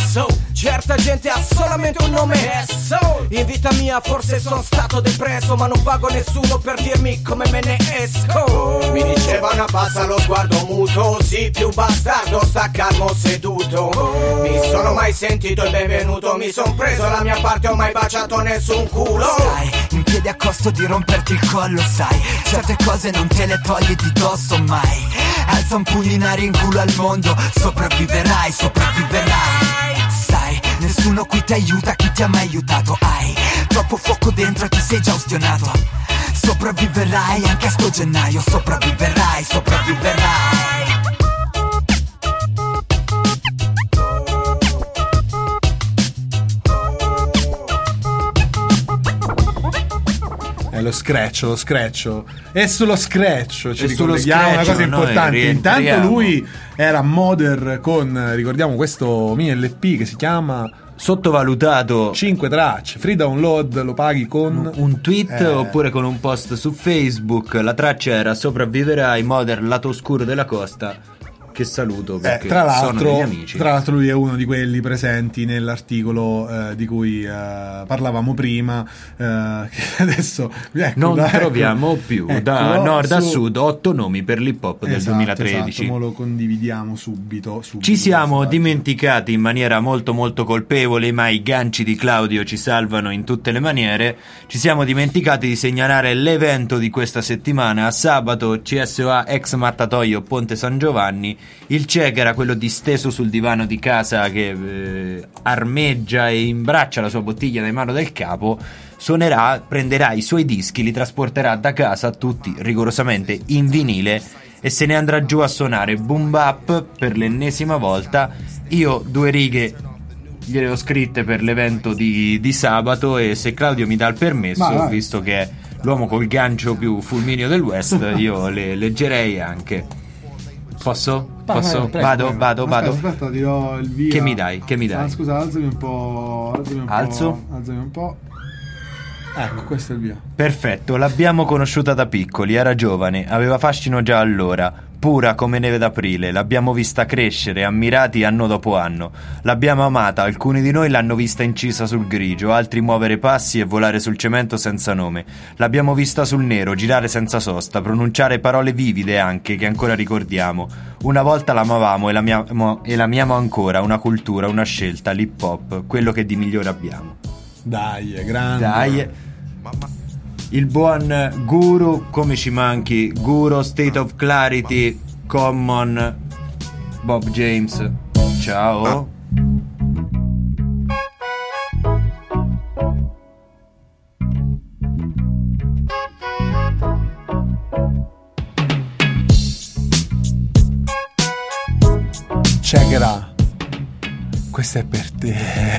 Certa gente ha solamente un nome. In vita mia forse sono stato depresso, ma non pago nessuno per dirmi come me ne esco. Mi dicevano abbassa lo sguardo muto. Sì, più bastardo, sta calmo seduto. Mi sono mai sentito il benvenuto. Mi son preso la mia parte, ho mai baciato nessun culo. Stai in piedi a costo di romperti il collo, sai. Certe cose non te le togli di dosso mai. Alza un pugno in aria in culo al mondo. Sopravviverai, sopravviverai. Sai, nessuno qui ti aiuta, chi ti ha mai aiutato? Hai troppo fuoco dentro e ti sei già ustionato. Sopravviverai anche a sto gennaio. Sopravviverai, sopravviverai. Lo scratch. E sullo scratch ci sullo ricordiamo una cosa importante. Intanto lui era Modern con, ricordiamo, questo mini LP che si chiama Sottovalutato, 5 tracce, free download, lo paghi con un tweet oppure con un post su Facebook. La traccia era Sopravviverai, Modern, lato oscuro della costa. Che saluto perché sono degli amici. Tra l'altro lui è uno di quelli presenti nell'articolo di cui parlavamo prima, che adesso non troviamo più da nord a sud 8 nomi per l'hip hop del 2013. Esatto, lo condividiamo subito. Ci siamo dimenticati in maniera molto molto colpevole, ma i ganci di Claudio ci salvano in tutte le maniere. Ci siamo dimenticati di segnalare l'evento di questa settimana. Sabato CSOA ex Mattatoio Ponte San Giovanni. Il CEC era quello disteso sul divano di casa che armeggia e imbraccia la sua bottiglia in mano del capo. Suonerà, prenderà i suoi dischi, li trasporterà da casa tutti rigorosamente in vinile e se ne andrà giù a suonare boom bap per l'ennesima volta. Io 2 righe gliele ho scritte per l'evento di sabato e se Claudio mi dà il permesso, visto che è l'uomo col gancio più fulmineo del West, io le leggerei anche. Posso? Prego. Vado. Aspetta, ti do il via. Che mi dai? Scusa, alzami un po'. Alzami un po'. Ecco, questo è il via. Perfetto, l'abbiamo conosciuta da piccoli, era giovane, aveva fascino già allora. pura come neve d'aprile, l'abbiamo vista crescere, ammirati anno dopo anno. L'abbiamo amata, alcuni di noi l'hanno vista incisa sul grigio, altri muovere passi e volare sul cemento senza nome. L'abbiamo vista sul nero, girare senza sosta, pronunciare parole vivide anche, che ancora ricordiamo. Una volta l'amavamo e l'amiamo ancora, una cultura, una scelta, l'hip hop, quello che di migliore abbiamo. Dai, è grande. Dai. Il buon Guru, come ci manchi, Guru, State of Clarity, Common, Bob James. Ciao. Check it out. Questo è per te.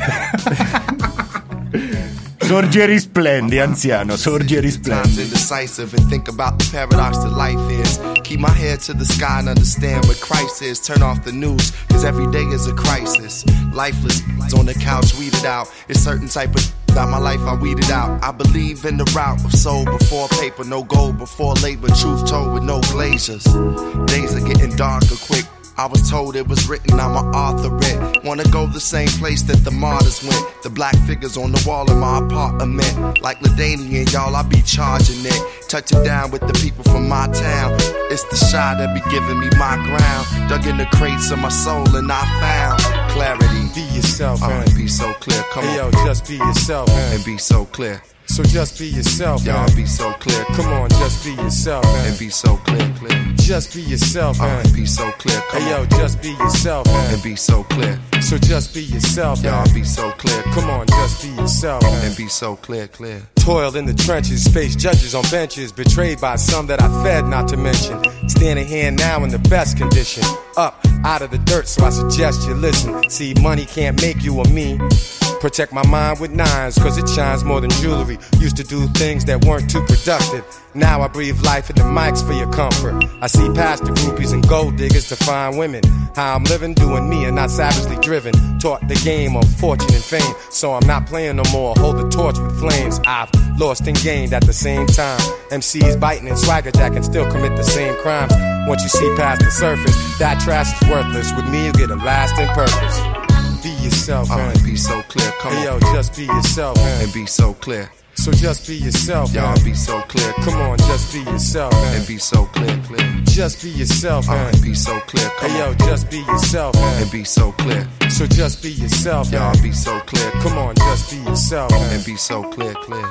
Sorgi e risplendi, anziano, sorgi e risplendi. Indecisive and think about the paradox that life is. Keep my head to the sky and understand what Christ is. Turn off the news, cause every day is a crisis. Lifeless, on the couch, weed it out. It's certain type of about my life, I weed it out. I believe in the route of soul before paper. No gold before labor, truth told with no glaciers. Days are getting darker quick. I was told it was written, I'm an author it. Wanna go the same place that the martyrs went. The black figures on the wall in my apartment. Like Ladanian, y'all, I be charging it. Touching down with the people from my town. It's the shy that be giving me my ground. Dug in the crates of my soul and I found clarity. Be yourself, man. Be so clear, come hey, on. Yo, just be yourself, man. And be so clear. So just be yourself, man. Y'all be so clear. Come on, just be yourself, man. And be so clear, clear. Just be yourself, man. Be so clear. Come hey, yo, on. just be yourself, man. And be so clear. So just be yourself, man. Y'all be so clear. Come on, just be yourself, man. And be so clear, clear. Toiled in the trenches, faced judges on benches, betrayed by some that I fed, not to mention. Standing here now in the best condition. Up, out of the dirt, so I suggest you listen. See, money can't make you or me. Protect my mind with nines, cause it shines more than jewelry. Used to do things that weren't too productive. Now I breathe life at the mics for your comfort. I see past the groupies and gold diggers to find women. How I'm living, doing me and not savagely driven. Taught the game of fortune and fame, so I'm not playing no more. Hold the torch with flames. I've lost and gained at the same time. MCs biting and swagger jack and still commit the same crimes. Once you see past the surface, that trash is worthless. With me you get a lasting purpose. Be yourself, man. Be so clear, come hey, on. yo, just be yourself, man. And be so clear. So just be yourself, man. Y'all be so clear. Come on, just be yourself, man. And be so clear, clear. Just be yourself, man. Be so clear, come hey, yo, on. just be yourself, man. And be so clear. So just be yourself, man. Y'all be so clear. Come on, just be yourself, man. And be so clear, clear.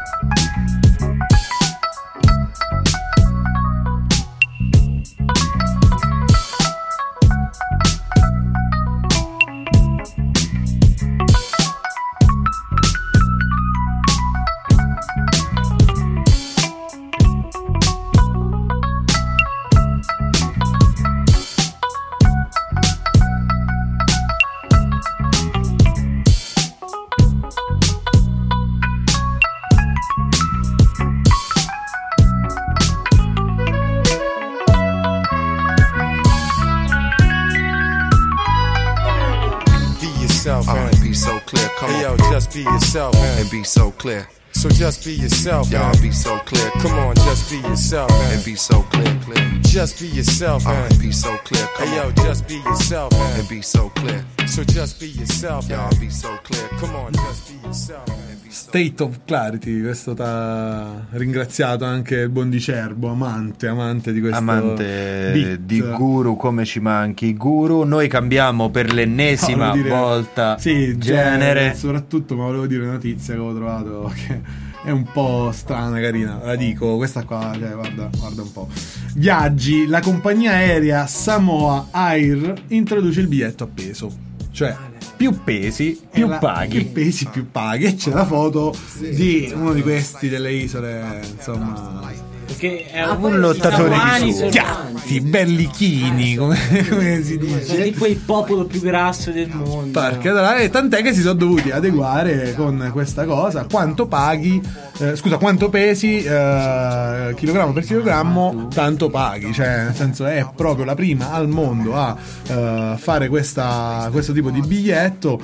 Be so clear, come hey, on. yo, just be yourself, man. And be so clear. So just be yourself, man. Y'all be so clear. Come on, just be yourself, man. And be so clear, clear. Just be yourself, man. Be so clear, come hey, yo, on. just be yourself, man. And be so clear. So just be yourself, man. Y'all be so clear. Come on, just be yourself, man. State of Clarity, questo t'ha ringraziato anche il buon Dicerbo, amante di questo amante beat. di Guru, come ci manchi Guru. Noi cambiamo per l'ennesima volta genere. Soprattutto, ma volevo dire una notizia che avevo trovato che è un po' strana, carina, la dico, questa qua, guarda un po'. Viaggi, la compagnia aerea Samoa Air introduce il biglietto a peso, cioè più pesi più paghi. Più pesi più paghi. E c'è la foto di uno di questi delle isole, insomma, perché è un lottatore di piatti, bellichini, come si dice, è tipo il popolo più grasso del mondo. Tant'è che si sono dovuti adeguare con questa cosa. Quanto paghi, quanto pesi chilogrammo per chilogrammo, tanto paghi. Cioè, nel senso, è proprio la prima al mondo a fare questo tipo di biglietto.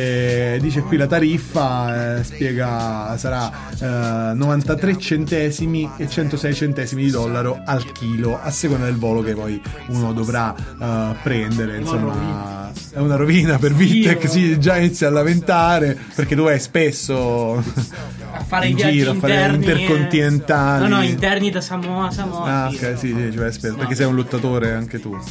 Dice qui la tariffa, spiega, sarà 93 centesimi e 106 6 centesimi di dollaro al chilo, a seconda del volo che poi uno dovrà prendere. Insomma, è una rovina per Vitek. Si già inizia a lamentare perché tu vai spesso a fare in i viaggi giro, a fare interni, intercontinentali. No, interni da Samoa a Samoa. Ah, ok, sì, cioè, perché sei un lottatore anche tu.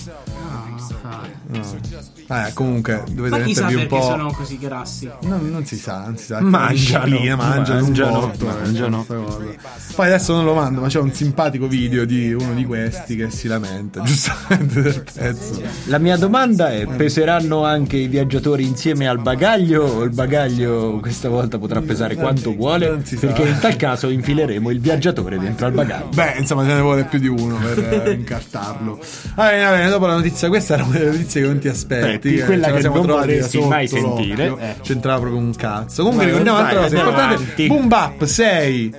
Comunque dovete ma chissà mettervi un perché po'. sono così grassi. Non si sa, mangiano un botto, mangiano. Poi adesso non lo mando, ma c'è un simpatico video di uno di questi che si lamenta giustamente del pezzo. La mia domanda è: peseranno anche i viaggiatori insieme al bagaglio, o il bagaglio questa volta potrà pesare quanto vuole? Perché in tal caso infileremo il viaggiatore dentro al bagaglio. Beh, insomma, ce ne vuole più di uno per incartarlo. Va bene, dopo la notizia, questa era una delle notizie che non ti aspetti, quella che non vorresti mai sentire. C'entrava proprio un cazzo. Comunque ricordiamo un'altra cosa importante. Boom Bap 6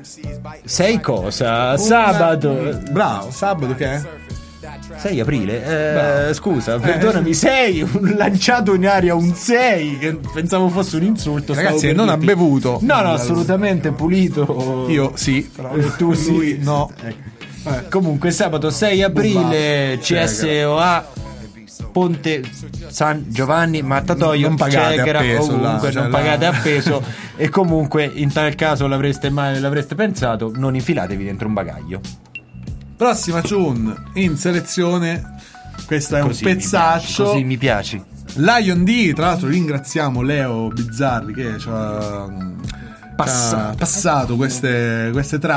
cosa? Sabato. Bravo, sabato che è? 6 aprile, scusa, perdonami, 6, lanciato in aria un 6, che pensavo fosse un insulto. Ragazzi, non ha bevuto. No, assolutamente pulito. Io sì, però tu sì. Lui no. Comunque sabato 6 aprile, CSOA Ponte San Giovanni, Mattatoio, non pagate Cegara, a peso, ovunque, là, non pagate a peso. E comunque in tal caso l'avreste pensato, non infilatevi dentro un bagaglio. Prossima tune in selezione, questo è Così un pezzaccio. Così mi piaci. Lion D, tra l'altro ringraziamo Leo Bizzarri che ci ha passato queste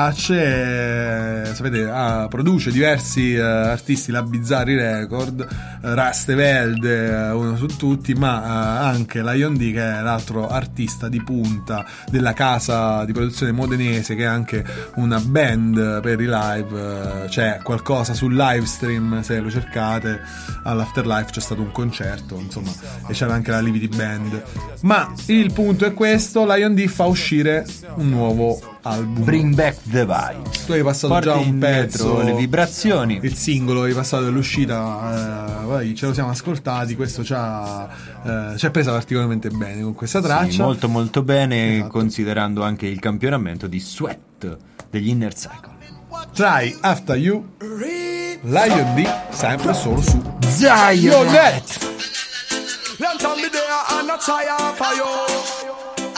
tracce. Sapete, produce diversi artisti, la Bizzarri Record, Rastevelde, uno su tutti, ma anche Lion D, che è l'altro artista di punta della casa di produzione modenese, che è anche una band per i live. C'è qualcosa sul live stream, se lo cercate, all'Afterlife c'è stato un concerto, insomma, e c'era anche la Lividi Band. Ma il punto è questo: Lion D fa uscire un nuovo album, Bring Back the Vibes. Tu hai passato già un pezzo, le vibrazioni, il singolo hai passato dell'uscita, poi ce lo siamo ascoltati. Questo ci ha presa particolarmente bene con questa traccia, sì, molto molto bene, esatto. Considerando anche il campionamento di Sweat degli Inner Cycle. Try After You, Lion D, sempre solo su Zionet. Long time me there and I try for you.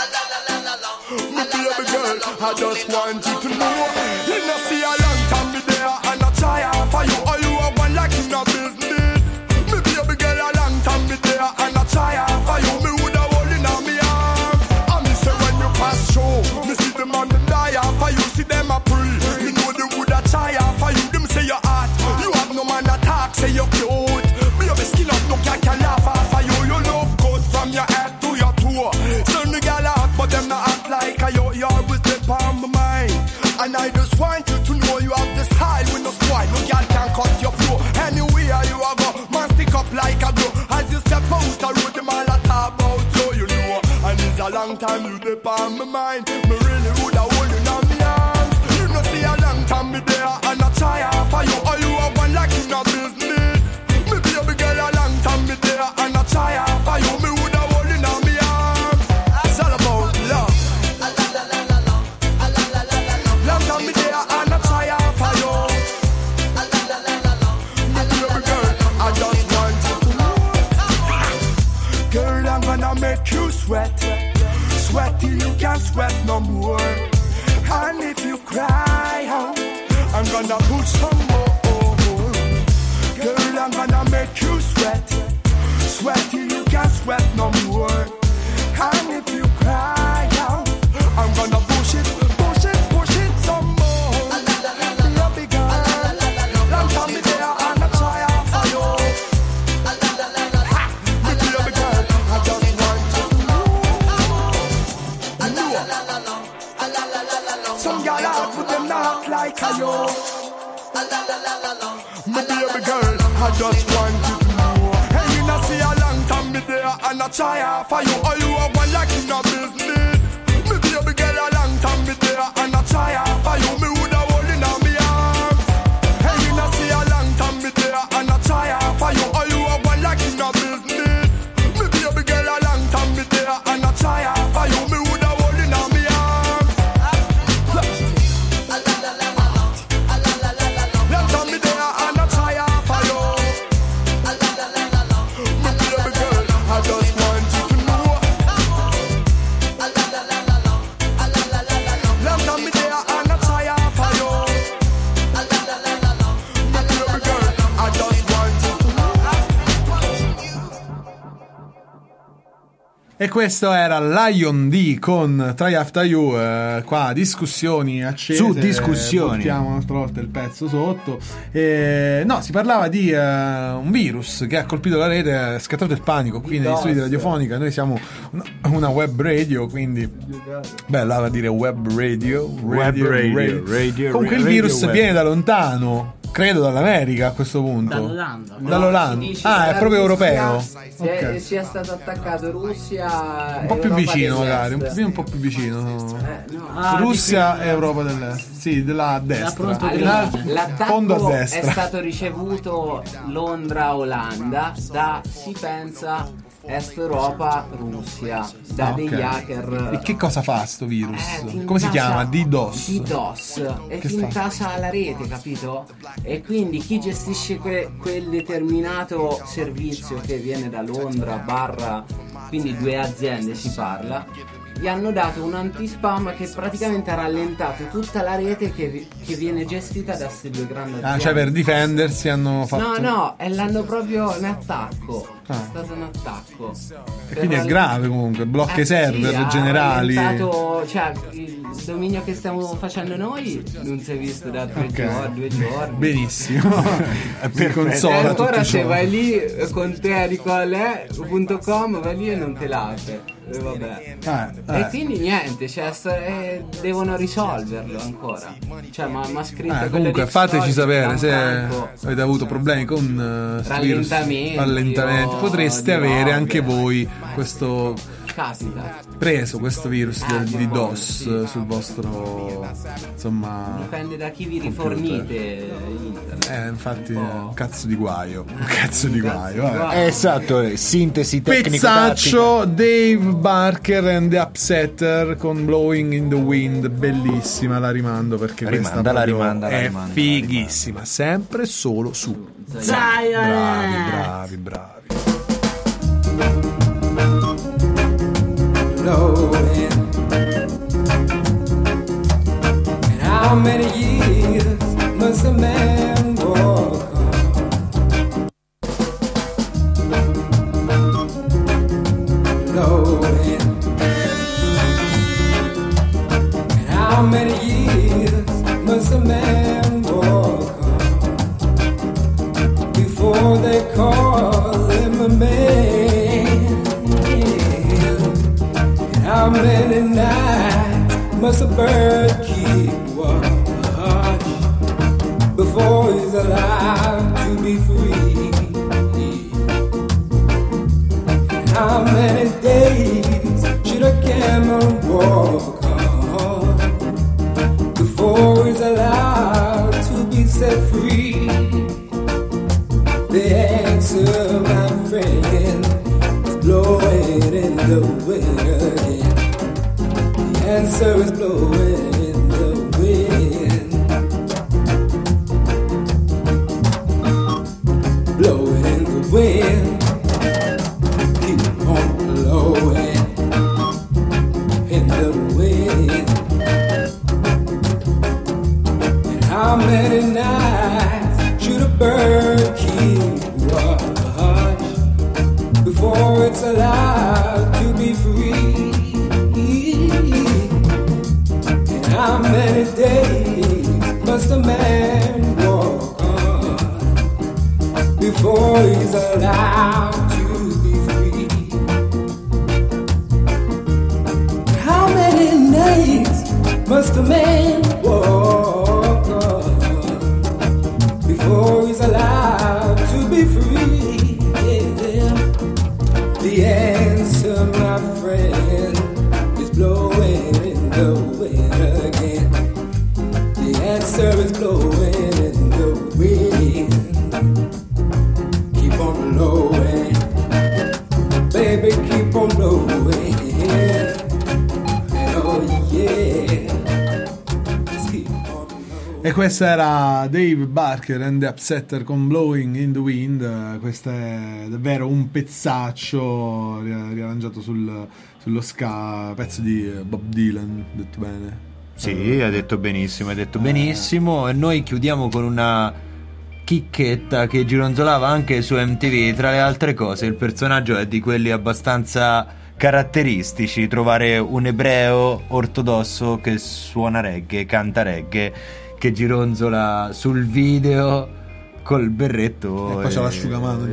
Me baby girl, I just want you to know. You know see a long time me there and I try for you. Or you are one like in a business. Me baby girl, a long time me there and I try for you. Me woulda hold in on me arms. And me say when you pass through, me see them on the die for you. See them a pray. Me know they woulda try for you. Them say you're hot. You have no man attack, say you're cute. Me have a skin up, no can laugh for you. You love good from your head to your toe. Some the gal out, but them not act like a yo. You always step on my mind. And I just want you to know you have the style with no spoil. No gal can cut your flow. Anywhere you a go, man stick up like a glue. As you step out the road, them all a talk about you know. And it's a long time you dip on my mind. Me really woulda hold you on me arms. You know see a long time me there and I try for you. Or you a one like in a business. Me baby girl a long time me there and I try for you. Me woulda hold you on me arms. It's all about love. Long time me there and I try for you. Me baby girl, I just want you to know. Girl, I'm gonna make you sweat. Sweat till you can't sweat no more. And if you cry out, I'm gonna put some more. Girl, I'm gonna make you sweat. Sweat till you can't sweat no more. And if you cry out, I'm gonna push it some more. Baby girl, long time me there and I try for you. Baby girl, I just want you to know. Some gal out with them not like a yo. Me baby girl, I just want you to know. Hey, you know see a long time me there and I try for you. Or you a one like in a business. Me baby girl, a long time me there and I try for you. Me woulda hold in on me arms. Hey, you know see a long time me there and I try for you. Or you a one like in a business. Me baby girl, a long time me there and I try for you. Me woulda hold in on me arms. E questo era Lion D con Try After You. Qua discussioni accese. Su discussioni. Mettiamo un'altra volta il pezzo sotto. No, si parlava di un virus che ha colpito la rete, è scattato il panico qui negli studi di Radiofonica. Noi siamo una web radio, quindi bella a dire web radio. Comunque il virus viene da lontano. Credo dall'America a questo punto. Dall'Olanda. È proprio europeo. Sia stato attaccato Russia, un po' più vicino magari, un po' più vicino. Russia e Europa dell'Est. Sì, della destra. L'attacco è stato ricevuto Londra-Olanda da, si pensa, Est Europa, Russia, da degli hacker. E che cosa fa sto virus? Come si chiama? DDoS. E ti intasa la rete, capito? E quindi chi gestisce quel determinato servizio che viene da Londra quindi 2 aziende si parla, gli hanno dato un anti-spam che praticamente ha rallentato tutta la rete che viene gestita da queste 2 grandi aziende. Cioè per difendersi hanno fatto... No, e l'hanno proprio in attacco. È stato un attacco. E quindi è grave comunque, blocca i server generali. Cioè, il dominio che stiamo facendo noi non si è visto da 2 giorni. Benissimo. E ancora se vai lì con tearicole.com vai lì e non te l'apre. E vabbè. E quindi niente, devono risolverlo ancora. Cioè, ma scritto comunque fateci sapere se avete avuto problemi con rallentamenti. Potreste avere anche voi questo virus di DOS sul vostro, insomma, dipende da chi vi rifornite internet. Infatti un cazzo di guaio. Esatto, sintesi pezzaccio Dave Barker and the Upsetter con Blowing in the Wind, bellissima, la rimando perché questa è fighissima, sempre solo su Zion. Bravi. Blowing. And how many years must a man walk on? Blowing. And how many years must a man walk on before they call him a man? How many nights must a bird keep watch before he's allowed to be free? How many days should a camel walk on before he's allowed to be set free? The answer, my friend, is blowing in the wind again. The answer is blowing in the wind. Blowing in the wind. Keep on blowing in the wind. And how many nights should a bird keep watch before it's allowed to be free? And how many days must a man walk on before he's allowed to be free? How many nights must a man walk on before he's allowed to be free? Yeah. The answer, my friend, is blowing in the wind again. The answer is blowing in the wind. Keep on blowing, baby, keep on blowing. Oh yeah. E questa era Dave Barker and the Upsetter con Blowing in the Wind. Questo è davvero un pezzaccio riarrangiato sullo ska, pezzo di Bob Dylan, detto bene? Sì, hai detto benissimo. E noi chiudiamo con una chicchetta che gironzolava anche su MTV. Tra le altre cose, il personaggio è di quelli abbastanza caratteristici trovare un ebreo ortodosso che suona reggae, canta reggae, che gironzola sul video col berretto e poi c'è l'asciugamano,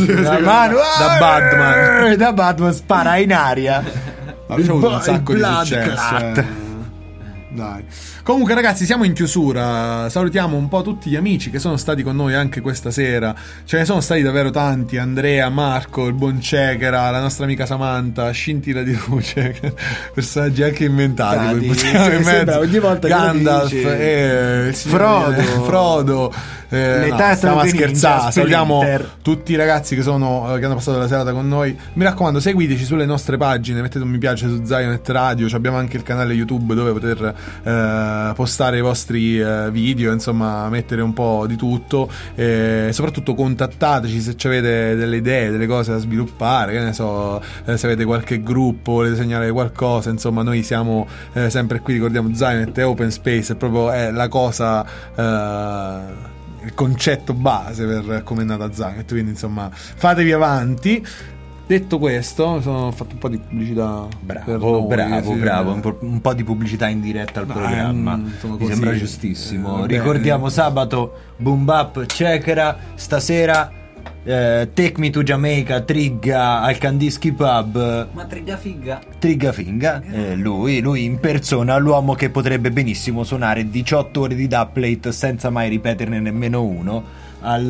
da Batman spara in aria. C'è avuto un sacco di successo. Dai. Comunque ragazzi, siamo in chiusura. Salutiamo un po' tutti gli amici che sono stati con noi anche questa sera. Ce ne sono stati davvero tanti: Andrea, Marco, il buon Cekera, la nostra amica Samantha, Scintilla di luce, personaggi anche inventati, ogni volta Gandalf e Frodo. Stiamo a scherzare. Salutiamo tutti i ragazzi che hanno passato la serata con noi. Mi raccomando, seguiteci sulle nostre pagine, mettete un mi piace su Zionet Radio. Abbiamo anche il canale YouTube dove poter postare i vostri video, insomma mettere un po' di tutto, e soprattutto contattateci se avete delle idee, delle cose da sviluppare, che ne so, se avete qualche gruppo, volete segnalare qualcosa, insomma noi siamo sempre qui. Ricordiamo, Zionet è open space, è proprio la cosa, il concetto base per come è nata Zionet, quindi insomma fatevi avanti. Detto questo, ho fatto un po' di pubblicità. Bravo. Un po' di pubblicità in diretta al programma. Mi sembra giustissimo. Ricordiamo sabato Boom Bap Cekera, stasera Take Me to Jamaica, Trigga al Kandinsky Pub. Ma Trigga Finga, lui in persona, l'uomo che potrebbe benissimo suonare 18 ore di dubplate senza mai ripeterne nemmeno uno.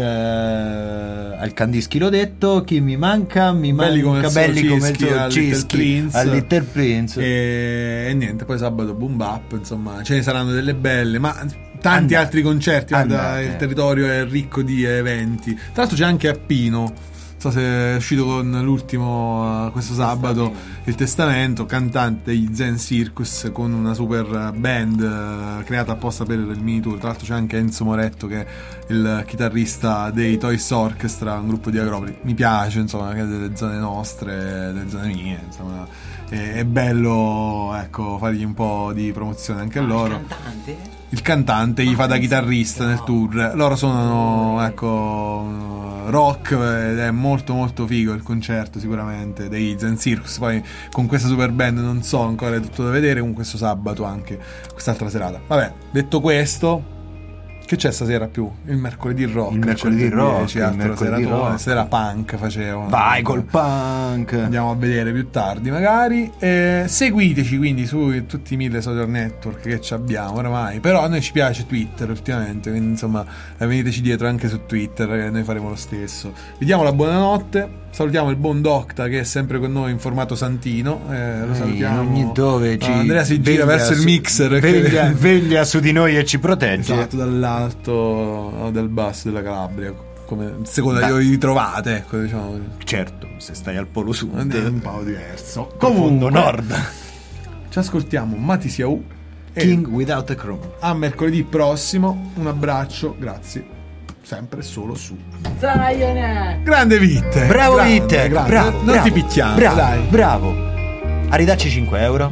Al Kandinsky, l'ho detto. Chi mi manca? Belli come il al Little Prince. E niente, poi sabato Boom Bap, insomma ce ne saranno delle belle, ma tanti altri concerti. Il territorio è ricco di eventi. Tra l'altro c'è anche Appino, non so se è uscito con l'ultimo questo sabato, il Testamento, cantante degli Zen Circus, con una super band creata apposta per il mini tour. Tra l'altro c'è anche Enzo Moretto, che è il chitarrista dei Toys Orchestra, un gruppo di Agropoli. Mi piace, insomma, che è delle zone nostre, delle zone mie, insomma è bello, ecco, fargli un po' di promozione anche a loro. Il cantante gli fa da chitarrista nel tour. Loro suonano, ecco, rock, ed è molto molto figo il concerto, sicuramente, dei Zen Circus. Poi con questa super band non so ancora, è tutto da vedere. Con questo sabato anche quest'altra serata. Vabbè, detto questo, che c'è stasera più? Il mercoledì rock. Il mercoledì rock. Sera punk facevano. Vai col punk. Andiamo a vedere più tardi magari. Seguiteci quindi su tutti i 1000 social network che abbiamo oramai. Però a noi ci piace Twitter ultimamente, quindi insomma veniteci dietro anche su Twitter, che noi faremo lo stesso. Vi diamo la buonanotte. Salutiamo il buon Docta, che è sempre con noi in formato santino. Lo salutiamo. Ogni dove Andrea si gira verso il mixer, veglia su di noi e ci protegge. Esatto, dall'alto o dal basso della Calabria, come secondo dove vi trovate, ecco, diciamo. Certo, se stai al polo sud è un po' diverso. Comunque nord. Ci ascoltiamo Mati Siau e King Without a Crown. A mercoledì prossimo. Un abbraccio, grazie. Sempre solo su Zionet. Grande Vitte. Bravo Vitte. Bravo. Non ti picchiamo. Bravo. A ridacci 5 euro.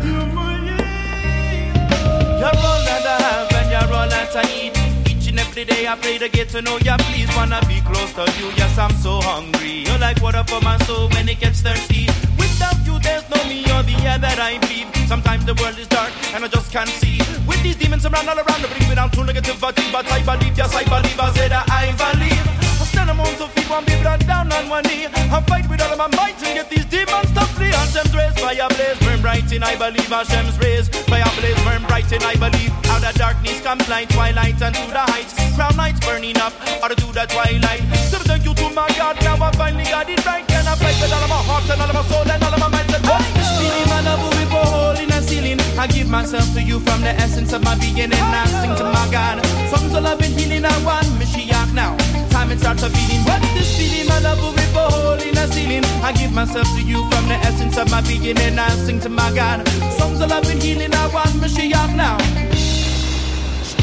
Every day I pray to get to know ya. Please wanna be close to you. Yes, I'm so hungry. You're like water for my soul when it gets thirsty. Without you, there's no me or the air that I breathe. Sometimes the world is dark and I just can't see. With these demons around all around, they bring me down to negativity. But I believe, yes, I believe. I said I believe. I stand among to feet, one be brought down on one knee. I fight with all of my might and get these demons to flee. Hashem's rays, fire blaze, burn bright in I believe. Hashem's rays, fire blaze, burn bright in I believe. Out of darkness comes light, twilight and to the heights. Crown lights burning up, or to the twilight. So thank you to my God, now I finally got it right. And I fight with all of my heart and all of my soul and all of my mind. What's this feeling? My love will be for hole in a ceiling. I give myself to you from the essence of my being, and I sing to my God. Songs of love and healing, I want Mashiach now. Time it starts a beating. What's this feeling? My love will be for hole in a ceiling. I give myself to you from the essence of my being, and I sing to my God. Songs of love and healing, I want Mashiach now. Stripping away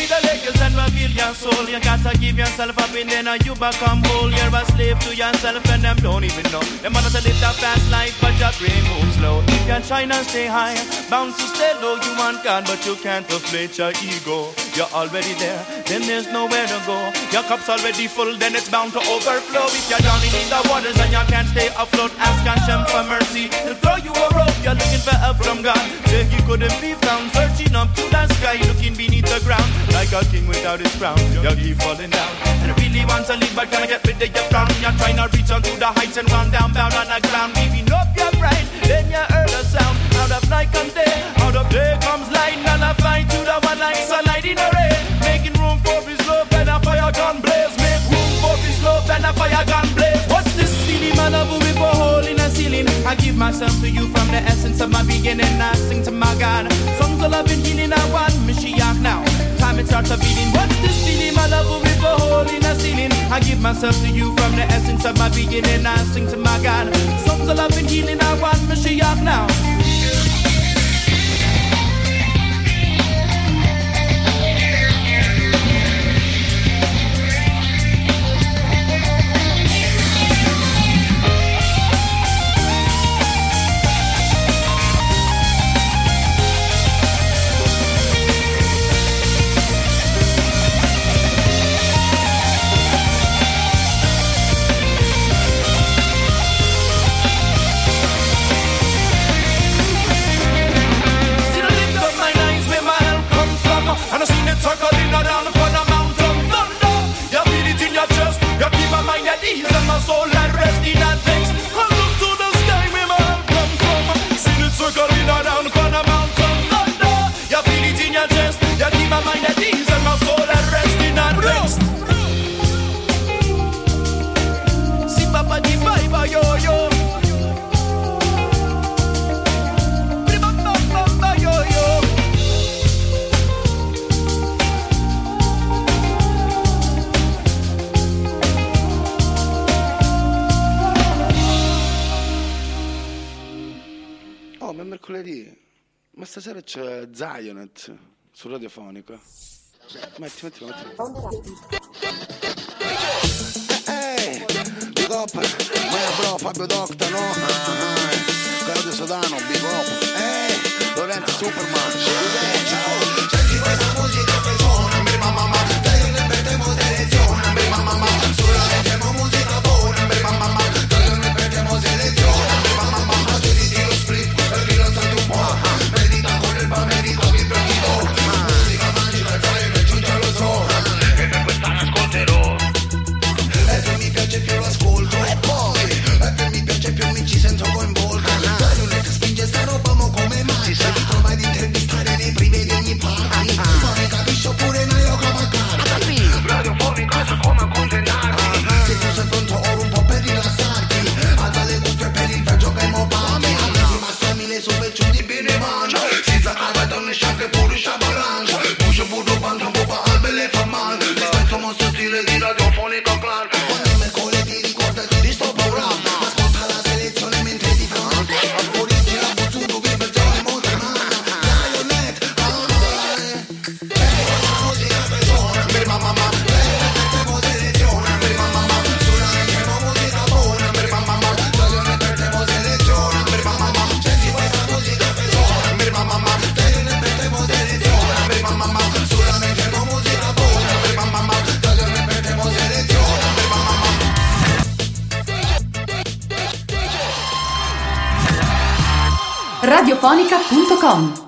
need a Lakers and will kill your soul. You gotta give yourself up and then you become whole. You're a slave to yourself and them don't even know. Them want to live that fast life but your brain moves slow. If you're trying to stay high, bound to stay low. You want God but you can't deflate your ego. You're already there, then there's nowhere to go. Your cup's already full, then it's bound to overflow. If you're drowning in the waters and you can't stay afloat, ask Hashem for mercy. He'll throw you a rope. You're looking for help from God. Yeah, he couldn't be found. Searching up to the sky, looking beneath the ground. Like a king without his crown, you keep falling down. And I really want to live, but can I get rid of your frown? You're trying to reach onto the heights and run down, bound on the ground. Giving up your pride, then you heard a sound. Out of night comes day, out of day comes light. And I fight to the one like sunlight in the rain. Making room for his love and a fire gun blaze. Make room for his love and a fire gun blaze. What's this silly man of a with a hole in a ceiling? I give myself to you from the essence of my beginning. I sing to my God. Songs of love and healing, I want Mashiach now. Time it starts a beating. What's this silly man of a with a hole in a ceiling? I give myself to you from the essence of my beginning. I sing to my God. Songs of love and healing, I want Mashiach now. And I seen it circling around upon a mountain thunder. You feel it in your chest. You keep my mind at ease and my soul at rest in that things. I look to the sky where my help comes from. Seen it circling around upon a mountain thunder. You feel it in your chest. You keep my mind at ease and my soul at rest in that things. See Papa di Baba yo yo. Ma è mercoledì, ma stasera c'è Zionet su Radiofonica. Metti. Big up, my bro Fabio Docta, no? Claudio Sodano, big up. Lorenzo Superman, ciao. Senti questa musica che suona, mi mamma, dai non ne perdiamo selezione, mi mamma, sulla mettiamo musica buona, mi mamma, dai non ne perdiamo selezione, mi mamma, aggiungi lo split. Medita con il palmerico che pratico. Musica magica, sai che giunge lo so. E per quest'anno ascolterò. E più mi piace più lo ascolto. E poi, e più mi piace più mi ci sento coinvolto. Sai non è che spinge sta roba mo come mai. Se ti trova ad intervistare nei privi di ogni party. Ma ne capisco pure Naio Cavacari. Radiofonica sa come accontentarti. Se tu sei pronto ora un po' per rilassarti. Alza le cuffie per il viaggio che mo parti. Le soveccioni bene mangia. Si sacava e donne sciacche pure sciabalangia. Push burro panca, boba albe le fa male. Rispetto mostro stile di Radiofonica Clan. Quando è mercoledì ricordati di sto programma. Ascolta la selezione mentre ti fa una origine la buzzuto che versione moderna. Zionet, musica per suona. Per mamma, perdiamo selezione. Per mamma, sulla mettiamo musica buona. Per mamma, Zionet perdiamo selezione. Per mamma, Radiofonica.com